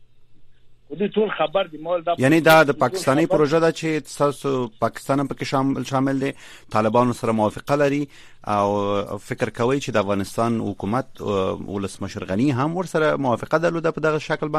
د ټول خبر دی مول دا یعنی دا د پاکستانی پروژه دا چې تاسو پاکستان په کې شامل شامل دي طالبانو سره موافقه لري او فکر کوي چې د افغانستان حکومت ولسمشر غنی هم ور سره موافقه درلوده په دغه شکل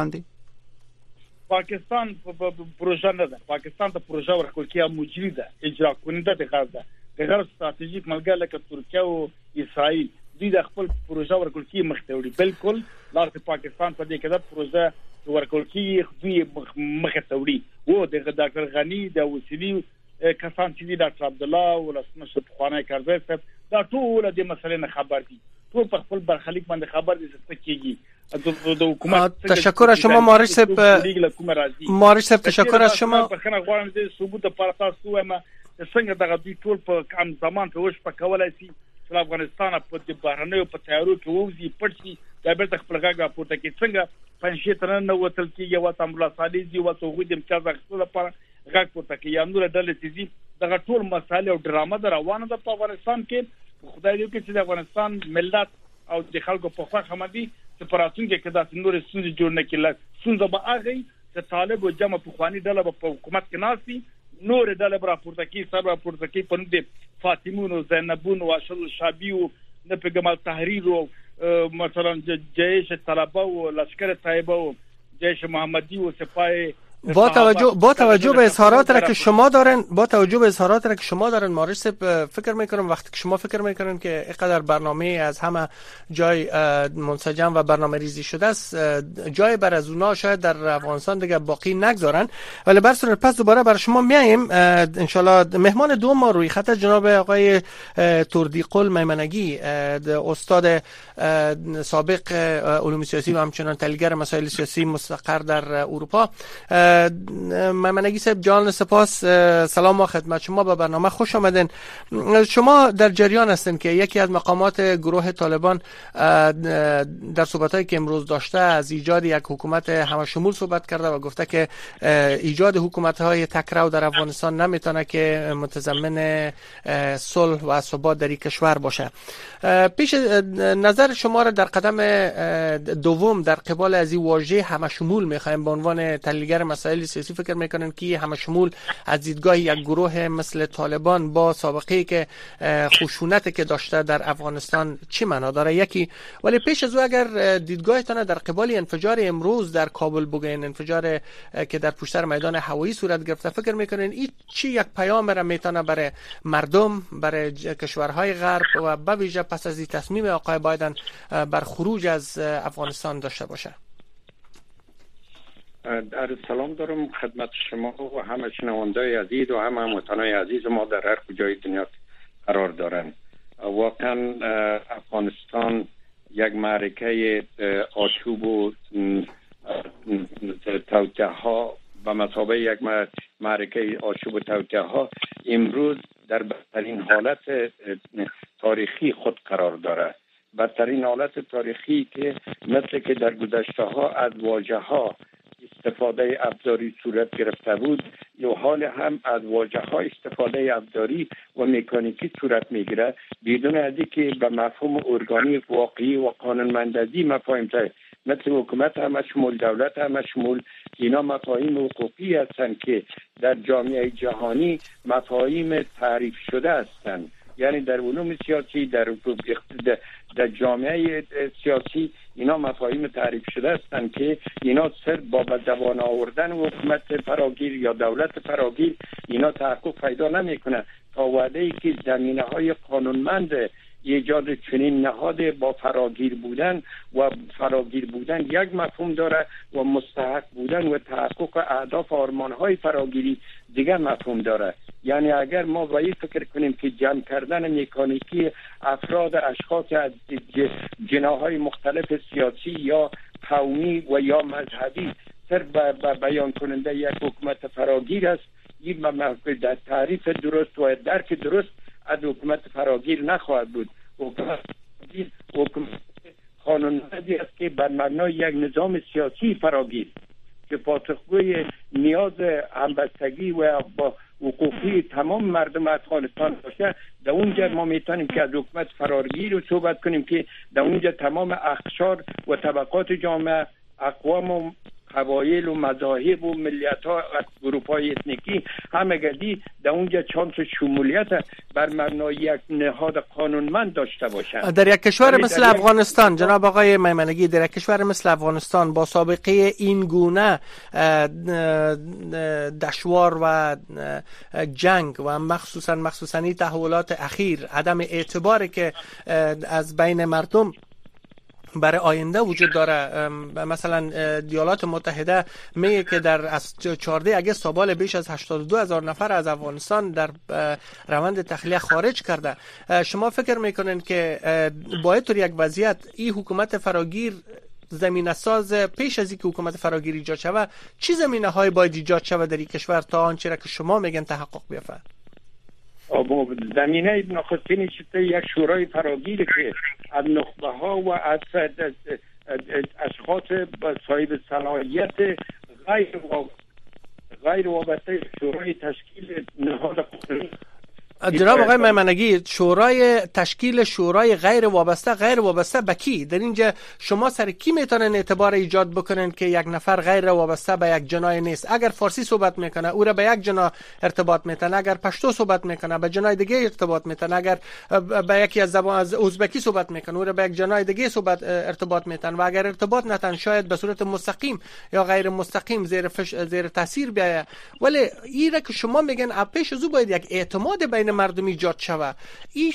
باندې پاکستان پروژه نه ده پاکستان ته پروژه ورکول کیږي مجری ده اجرا کونده ده غزه د غیر استراتیژیک ملګری لکه ترکیه او اسرائیل دوی د خپل پروژه ورکول کیږي مختوري بالکل لکه پاکستان په دې کې دا پروژه ورکول کیږي دوی مختوري وو د ډاکټر غنی د وسیلی کسان چې ډاکټر عبد الله او لسمشر خوانای کارزی صاحب دا ټول د مسلې نه خبر دي ټول په خپل برخلیک باندې خبر دي چې کیږي د حکومت تشکر از شما مارش صاحب مارش صاحب تشکر از شما په خنه غواړم چې ثبوت پر تاسو وایم څنګه دغه دوی ټول په کم زمان کې وښ په کولای شي چې افغانستان په د بهرنیو په تیارو کې ووزي پټي د بیرته خپل غاګه پورته کې څنګه پنځه تر نه وتل کېږي او تملا صالحي او توغې د امتیاز اخیستلو لپاره غاګ پورته کې یا نور ډلې چې دغه ټول مسایل او ډرامه در روانه ده په افغانستان کې خدای دې وکړي چې د افغانستان ملت او د خلکو په خوا خمدي چې پراتون کې کدا نور سوزي جوړ نه کړي سوزه به هغه چې طالب او جمع په خواني ډله په حکومت کې ناسي نور ډله برا پورته کې سره پورته کې په نوم د فاطمون او زینبون او اشل شابي او د پیغمبر تحریر او مثلا جیش طلبه و لشکر طیبه و جیش محمدی و سپاه با توجه با توجه به اظهارات را که شما دارن با توجه به اظهارات را که شما دارن مارش صاحب فکر میکنم وقتی که شما فکر میکنن که اینقدر برنامه از همه جای منسجم و برنامه ریزی شده است جای بر از اونا شاید در افغانستان دیگه باقی نگذارن ولی بر صورت پس دوباره برای شما میایم ان شاء الله مهمان دوم ما روی خط جناب آقای توردیقل میمنگی استاد سابق علوم سیاسی و همچنان تحلیلگر مسائل سیاسی مستقر در اروپا. میمنگی صاحب جان سپاس سلام و خدمت شما به برنامه خوش آمدین. شما در جریان هستین که یکی از مقامات گروه طالبان در صحبتایی که امروز داشته از ایجاد یک حکومت همشمول صحبت کرده و گفته که ایجاد حکومت‌های تکرو در افغانستان نمیتونه که متضمن صلح و ثبات در این کشور باشه. پیش نظر شما را در قدم دوم در قبال از این واژه همشمول میخوایم به عنوان تحلیلگر مسائل سیاسی فکر میکنن که همشمول از دیدگاه یک گروه مثل طالبان با سابقه که خشونتی که داشته در افغانستان چی معنا داره؟ یکی ولی پیش از او اگر دیدگاهتان در قبال انفجار امروز در کابل بگین، انفجار که در پشتر میدان هوایی صورت گرفته، فکر میکنن این چی یک پیام را میتونه برای مردم، برای کشورهای غرب و به ویژه پس از این تصمیم آقای بایدن بر خروج از افغانستان داشته باشه؟ در سلام دارم خدمت شما و همه شنوندای عزیز و همه هموطنای عزیز ما در هر کجای دنیا قرار دارند. واقعا افغانستان یک معرکه آشوب و توطئه ها به مثابه یک معرکه آشوب و توطئه ها امروز در بدترین حالت تاریخی خود قرار دارد. بدترین حالت تاریخی که مثل که در گذشته ها از واژه ها استفاده ابزاری صورت گرفته بود، یا حال هم از واژه‌های استفاده ابزاری و مکانیکی صورت میگیره بدون از اینکه به مفهوم ارگانیک واقعی و قانونمندی مفاهیم تا مثل حکومت هم شمول دولت هم شمول اینا مفاهیم حقوقی هستند که در جامعه جهانی مفاهیم تعریف شده هستند. یعنی در علوم سیاسی در در جامعه سیاسی اینا مفاهیم تعریف شده هستند که اینا صرف با به زبان آوردن حکومت فراگیر یا دولت فراگیر اینا تحقق پیدا نمیکنه تا وعده‌ای که زمینه های قانونمند ایجاد چنین نهاد با فراگیر بودن و فراگیر بودن یک مفهوم داره و مستحق بودن و تحقق اهداف و آرمان‌های فراگیری دیگر مفهوم داره. یعنی اگر ما با این فکر کنیم که جمع کردن مکانیکی افراد اشخاص از جناح‌های مختلف سیاسی یا قومی و یا مذهبی صرف به بیان کننده یک حکومت فراگیر است، این در تعریف درست و درک درست از حکومت فراگیر نخواهد بود. حکومت فراگیر حکومت قانونمندی است که بر مبنای یک نظام سیاسی فراگیر که پاسخگوی نیاز همبستگی و با حقوقی تمام مردم افغانستان باشه، در اونجا ما میتونیم که از حکومت فراگیر رو صحبت کنیم که در اونجا تمام اقشار و طبقات جامعه، اقوام و قبایل و مذاهب و ملیت ها و گروپ های اتنیکی همگی در اونجا چانس شمولیت بر مبنای یک نهاد قانونمند داشته باشند. در یک کشور مثل افغانستان جناب آقای میمنگی، در یک کشور مثل افغانستان با سابقه این گونه دشوار و جنگ و مخصوصا مخصوصا این تحولات اخیر، عدم اعتباری که از بین مردم برای آینده وجود داره، مثلا ایالات متحده میگه که در از چهاردهم آگوست تا بالا بیش از هشتاد و دو هزار نفر از افغانستان در روند تخلیه خارج کرده. شما فکر میکنین که باید طور یک وضعیت این حکومت فراگیر زمینه ساز پیش از اینکه حکومت فراگیر ایجاد شود چی زمینه های باید ایجاد شود در این کشور تا آنچه را که شما میگن تحقق بیافته؟ زمینه نخستین چیزه یک شورای فراگیر که از نخبه ها و از اشخاص صاحب صلاحیت غیر غیر وابسته شورای تشکیل نهاد قانونی. جناب آقای میمنگی، شورای تشکیل شورای غیر وابسته غیر وابسته به کی؟ در اینجا شما سر کی میتونن اعتبار ایجاد بکنن که یک نفر غیر وابسته به یک جنای نیست؟ اگر فارسی صحبت میکنه او را به یک جنا ارتباط میتن، اگر پشتو صحبت میکنه به جنای دیگه ارتباط میتن، اگر به یکی از زبان از ازبکی صحبت میکنه او را به یک جنای دیگه صحبت ارتباط میتن و اگر ارتباط نتن شاید به صورت مستقیم یا غیر مستقیم زیر فش... زیر تاثیر بیاید. ولی این را که شما میگن پیش از او باید یک اعتماد بین مردم ایجاد شود. این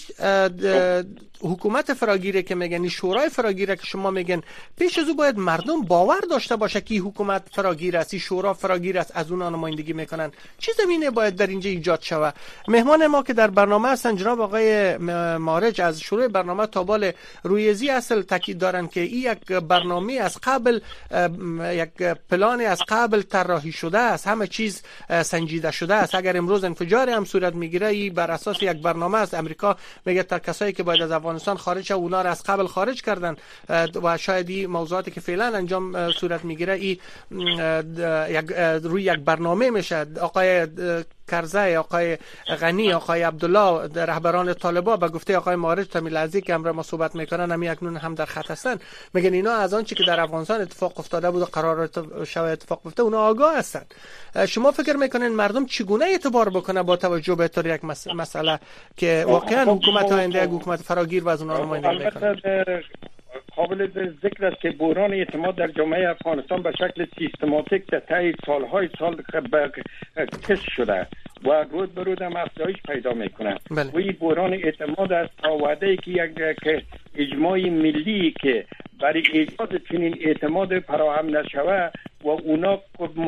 حکومت فراگیره که میگن، این شورای فراگیره که شما میگن، پیش از او باید مردم باور داشته باشه که این حکومت فراگیر است، این شورا فراگیر است، از اونها نمایندگی میکنن. چه زمینه باید در اینجا ایجاد شود؟ مهمان ما که در برنامه هستن جناب آقای مارج از شروع برنامه تا بال رویزی اصل تاکید دارن که این یک برنامه از قبل، یک پلان از قبل طراحی شده است، همه چیز سنجیده شده است. اگر امروز انفجار هم صورت میگیره این بر اساس یک برنامه است. امریکا میگه تا کسایی که باید از افغانستان خارج شدن اونا را از قبل خارج کردن و شاید این موضوعاتی که فعلا انجام صورت میگیره این یک روی یک برنامه میشه. آقای کرزی، آقای غنی، آقای عبدالله رهبران طالبان به گفته آقای مارج تمیلازی که امروز ما صحبت میکنن هم اکنون هم در خط هستن، میگن اینا از آنچه که در افغانستان اتفاق افتاده بود و قرار شود اتفاق بیفته اونا آگاه هستن. شما فکر میکنین مردم چگونه اعتبار بکنه با توجه به طور یک مسئله که واقعا حکومت آینده یک حکومت فراگیر و از اونها نمایندگی میکنه؟ قابل ذکر است که بحران اعتماد در جامعه افغانستان به شکل سیستماتیک در طی سالهای سال کش شده و روز به روز هم افزایش پیدا میکنه. بله. و این بحران اعتماد است تا وعده‌ای که یک اجماع ملی که برای ایجاد چنین اعتماد فراهم نشوه و اونا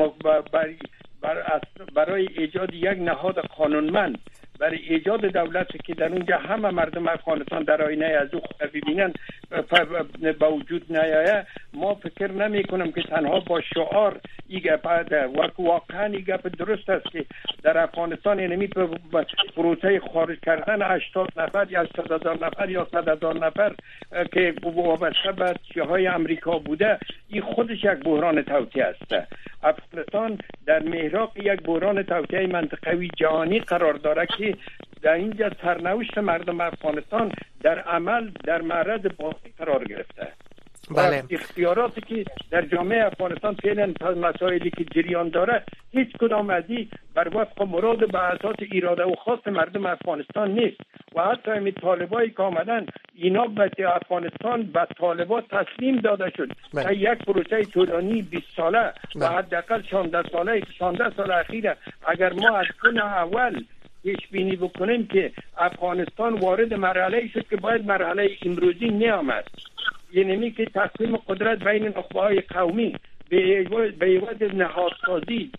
برای ایجاد یک نهاد قانونمند برای ایجاد دولتی که در اونجا همه مردم افغانستان در آینه از او خود ببینن با وجود نیاید، ما فکر نمی کنم که تنها با شعار این گپ واقعا این گپ درست است که در افغانستان اینمی پروسه خارج کردن هشتاد نفر یا هشتاد هزار نفر یا صد هزار نفر که وابسته به چیهای امریکا بوده، این خودش یک بحران توطئه است. افغانستان در محراق یک بحران توطئه منطقوی جهانی قرار داره که در اینجا سرنوشت مردم افغانستان در عمل در معرض بازی قرار گرفته. بله. اختیاراتی که در جامعه افغانستان فعلا مسائلی که جریان داره هیچ کدام از این بر وفق مراد به اساس اراده و خواست مردم افغانستان نیست و حتی همین طالبایی که آمدن اینا به افغانستان به طالبان تسلیم داده شد. بله. یک پروسه طولانی بیست ساله و حداقل شانزده ساله شانزده سال اخیره اگر ما از کن اول پیش بینی بکنیم که افغانستان وارد مرحله شد که باید مرحله امروزی نیامد، یعنی که تقسیم قدرت بین نخبه‌های قومی به عوض نهادسازی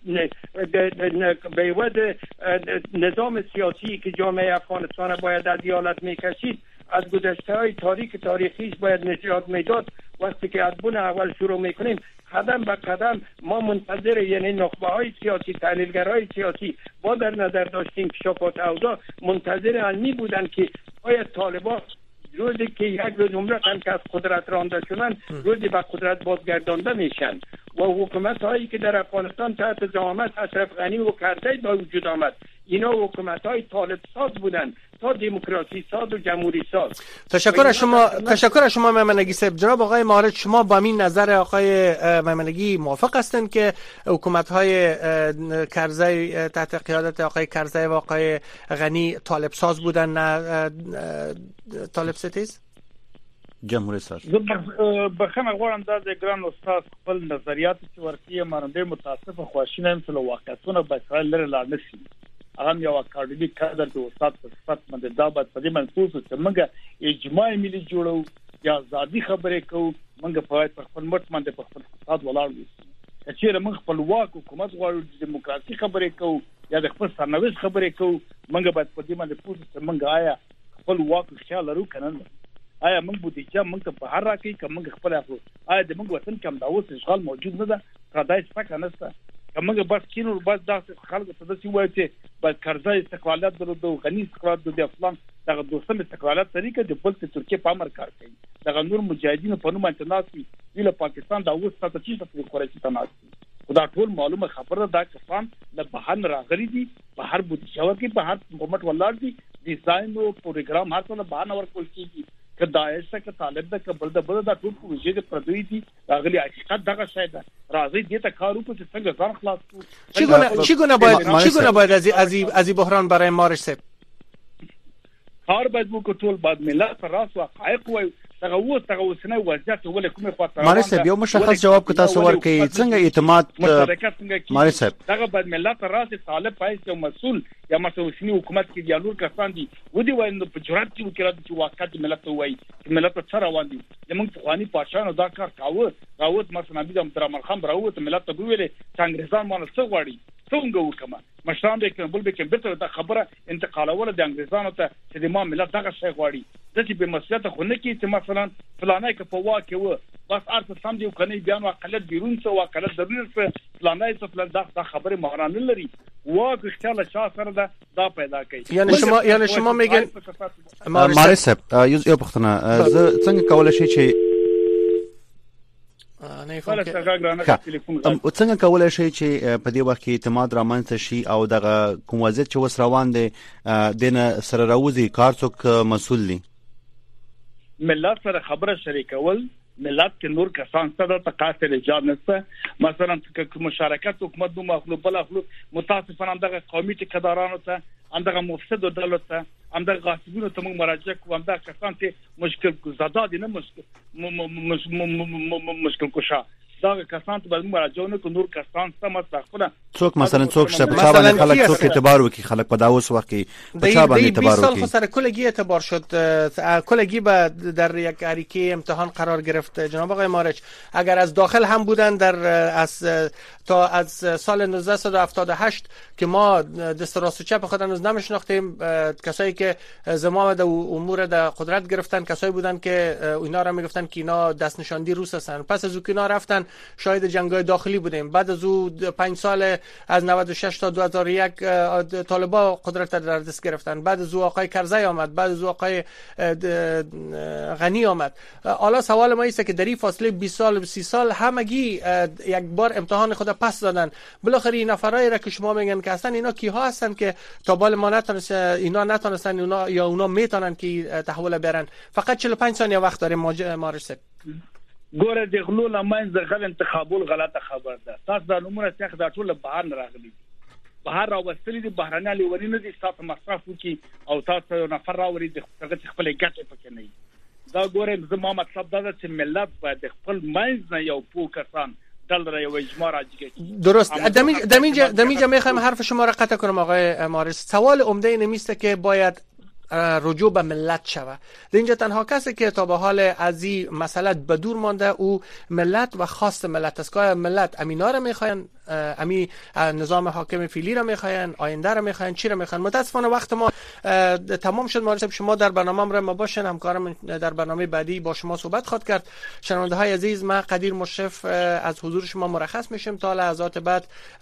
به عوض نظام سیاسی که جامعه افغانستان باید از ایالت میکشید از گذشته های تاریک تاریخیش باید نجات میداد. وقتی که از بن اول شروع میکنیم قدم به قدم ما منتظر، یعنی نخبه های سیاسی تحلیلگرای سیاسی با در نظر داشتیم کشافات اوضاع منتظر علمی بودن که باید طالبان روزی که یک روز عمرتن که از قدرت رانده شدن روزی به قدرت بازگردانده میشن و حکومت هایی که در افغانستان تحت زعامت اشرف غنی و کرزی با وجود آمد اینا حکومت های طالب ساز بودن تا دموکراسی ساز و جمهوری ساز. تشکر از شما تشکر از شما مهمنگی صاحب. جناب آقای مارج، شما با این نظر آقای مهمنگی موافق هستند که حکومت های کرزی تحت قیادت آقای کرزی و آقای غنی طالب ساز بودن نه طالب ستیز؟ جمهوری ساز. بخنه غواړم دا د ګران استاد خپل نظریات چې ورته ماننده متاسف خواشینه مثل واقعیتونه به ځای لري لا نشي. هغه یو اکاډمیک کادر د استاد په صفت باندې دا به په دې منصوص چې موږ اجماع ملي جوړو یا ازادي خبرې کوو، موږ په خپل مټ باندې په خپل اقتصاد ولاړ یو. چې موږ خپل واک حکومت غواړو د دیموکراسي خبرې کوو یا د خپل سرنوشت خبرې کوو، موږ باید په دې باندې پوه شو چې موږ آیا خپل واک خیال لرو کنه؟ آیا موږ بودیجه موږ ته په هر راکې کوم موږ خپل افرو آیا د موږ وطن کې هم دا اوس اشغال موجود نه ده؟ قضایي فکر نشته موږ بس کینو بس دا خلک ته داسې وایي چې بس کرزی استقلالیت درلود او غني استقلالیت د افغان دغه دوستم استقلالیت طریقه د بل ترکیه په امر کار کوي. دغه نور مجاهدینو په نوم باندې ناسي ویله پاکستان دا اوس تاسو چې تاسو قریشي ته ناسي خدا ټول معلومه خبره دا کسان له بهر راغلي دي، بهر بودیجه ورکړي، بهر حکومت ولاړ دي، ډیزاین او پروګرام هر څه له بهر ورکول کیږي که داعش ته که طالب ده که بل ده بل ده ټول پروژې د پردوی دي. راغلي حقیقت دغه شی ده، راځي دې ته کار وکړو چې څنګه ځان خلاص کړو. چگونه چگونه باید چگونه باید از از از این بحران برای مارش صاحب کار باید وکړو؟ ټول باید ملت پر راس حقایق وایي. دغه اوس دغه اوسنۍ وضعیت ولې کومه خاطر مارش صاحب یو مشخص جواب که تاسو ورکړئ څنګه اعتماد مارش صاحب دغه باید ملت پر راس طالب پایس یو مسؤل یا مسؤلینی حکومت کې یا نور کسان دي ودی وایي نو په جرأت کې وکړي چې واقعیت ملت وایي چې ملت څه روان دي. زموږ ځواني پاشانو دا کار کاوه راوت مثلا نبی د عبدالرحمن خان راوت ملت ته ویلې چې انګريزان مونږ څه غواړي څنګه وکما مشران دې کې بل به کې به ته خبره انتقالول د انګريزانو ته چې د ما ملت دغه شی غواړي چې به مسئله خو نه کې چې مثلا فلانه کې په واکه و بس ارته سم دی کني بیان واقعیت بیرون څه واقعیت ضروري څه فلانه څه فلان دا خبره مهران لري واک اختیار شاه سره دا دا پیدا کوي. یعنی شما یعنی شما میگن مارش صاحب یو پختنه زه څنګه کولای شي چې نه فهم څنګه کولای شي چې په دې وخت کې اعتماد رامنځته شي او دغه کوم وضعیت چې وس روان دي دنه سره راوځي کار څوک مسؤل دي؟ ملت سره خبره شریکول، ملت کې نور کسان څه د تقاصر ایجاد نشته. مثلا که مشارکت حکومت دو مخلوق بل مخلوق متاسفانه دغه قومي ټکدارانو ته اندغه مفسد دولت ته اندغه غاصبینو ته موږ مراجعه کوو اندغه کسان ته مشکل زاده دي نه مشکل مشکل کوشا دا کسان ته باید مراجعه نه کوو. نور کسان څه مستخونه څوک مثلا څوک شته په چا باندې خلک څوک اعتبار وکي خلک په داوس وخت کې په چا باندې اعتبار وکي؟ بیست سال سر کلگی اعتبار شد کلگی به در یک اریکه امتحان قرار گرفت. جناب آقای مارج اگر از داخل هم بودن در از تا از سال نوزده هفتاد و هشت که ما دست راست و چپ خود هنوز نمیشناختیم، کسایی که زمام در امور در قدرت گرفتن کسایی بودن که اینا را میگفتن که اینا دست نشاندی روس هستن. پس از او که اینا رفتن شاهد جنگ‌های داخلی بودیم. بعد از او پنج سال از نود و شش تا دو هزار و یک طالبان قدرت در دست گرفتن. بعد از او آقای کرزی آمد، بعد از او آقای غنی آمد. حالا سوال ما است که در این فاصله بیست سال و سی سال همگی یک بار امتحان خود پس دادن. بالاخره این نفرایی را که شما میگن که هستن، اینا کیها هستن که تا بال ما نتونست اینا نتونستن اونا یا اونا میتونن که تحول برن؟ فقط چهل و پنج ثانیه وقت داریم مارس. ګوره د غلو لمنځ غل انتخابول غلطه خبر ده. تاسو د نمونه څخه د ټول بهر نه راغلي، بهر راوستلي دي، بهرانه لیونی نه دي، تاسو مصرف وکي او تاسو یو نفر راوړي د خپل ګټه پکې نه. دا ګوره زما مطلب دا ده چې ملت باید خپل منځ نه یو پوه کسان دل را یو اجماع راجګي. درست. دمیج دمیج دمیج میخوایم حرف شما را قطع کنم آقای مارس. سوال عمده این میسته که باید رجوع به ملت شوه. در اینجا تنها کسی که تا به حال از این مسئله به دور مانده او ملت و خواست ملت است. که ملت امینا را میخواین، امی نظام حاکم فعلی را میخواین، آینده را میخواین، چی را میخواین؟ متاسفانه وقت ما تمام شد. مارس شما در برنامه ما باشین، همکارم در برنامه بعدی با شما صحبت خواهد کرد. شنونده های عزیز، ما قدیر مشرف از حضور شما مرخص میشم تا لحظات بعد.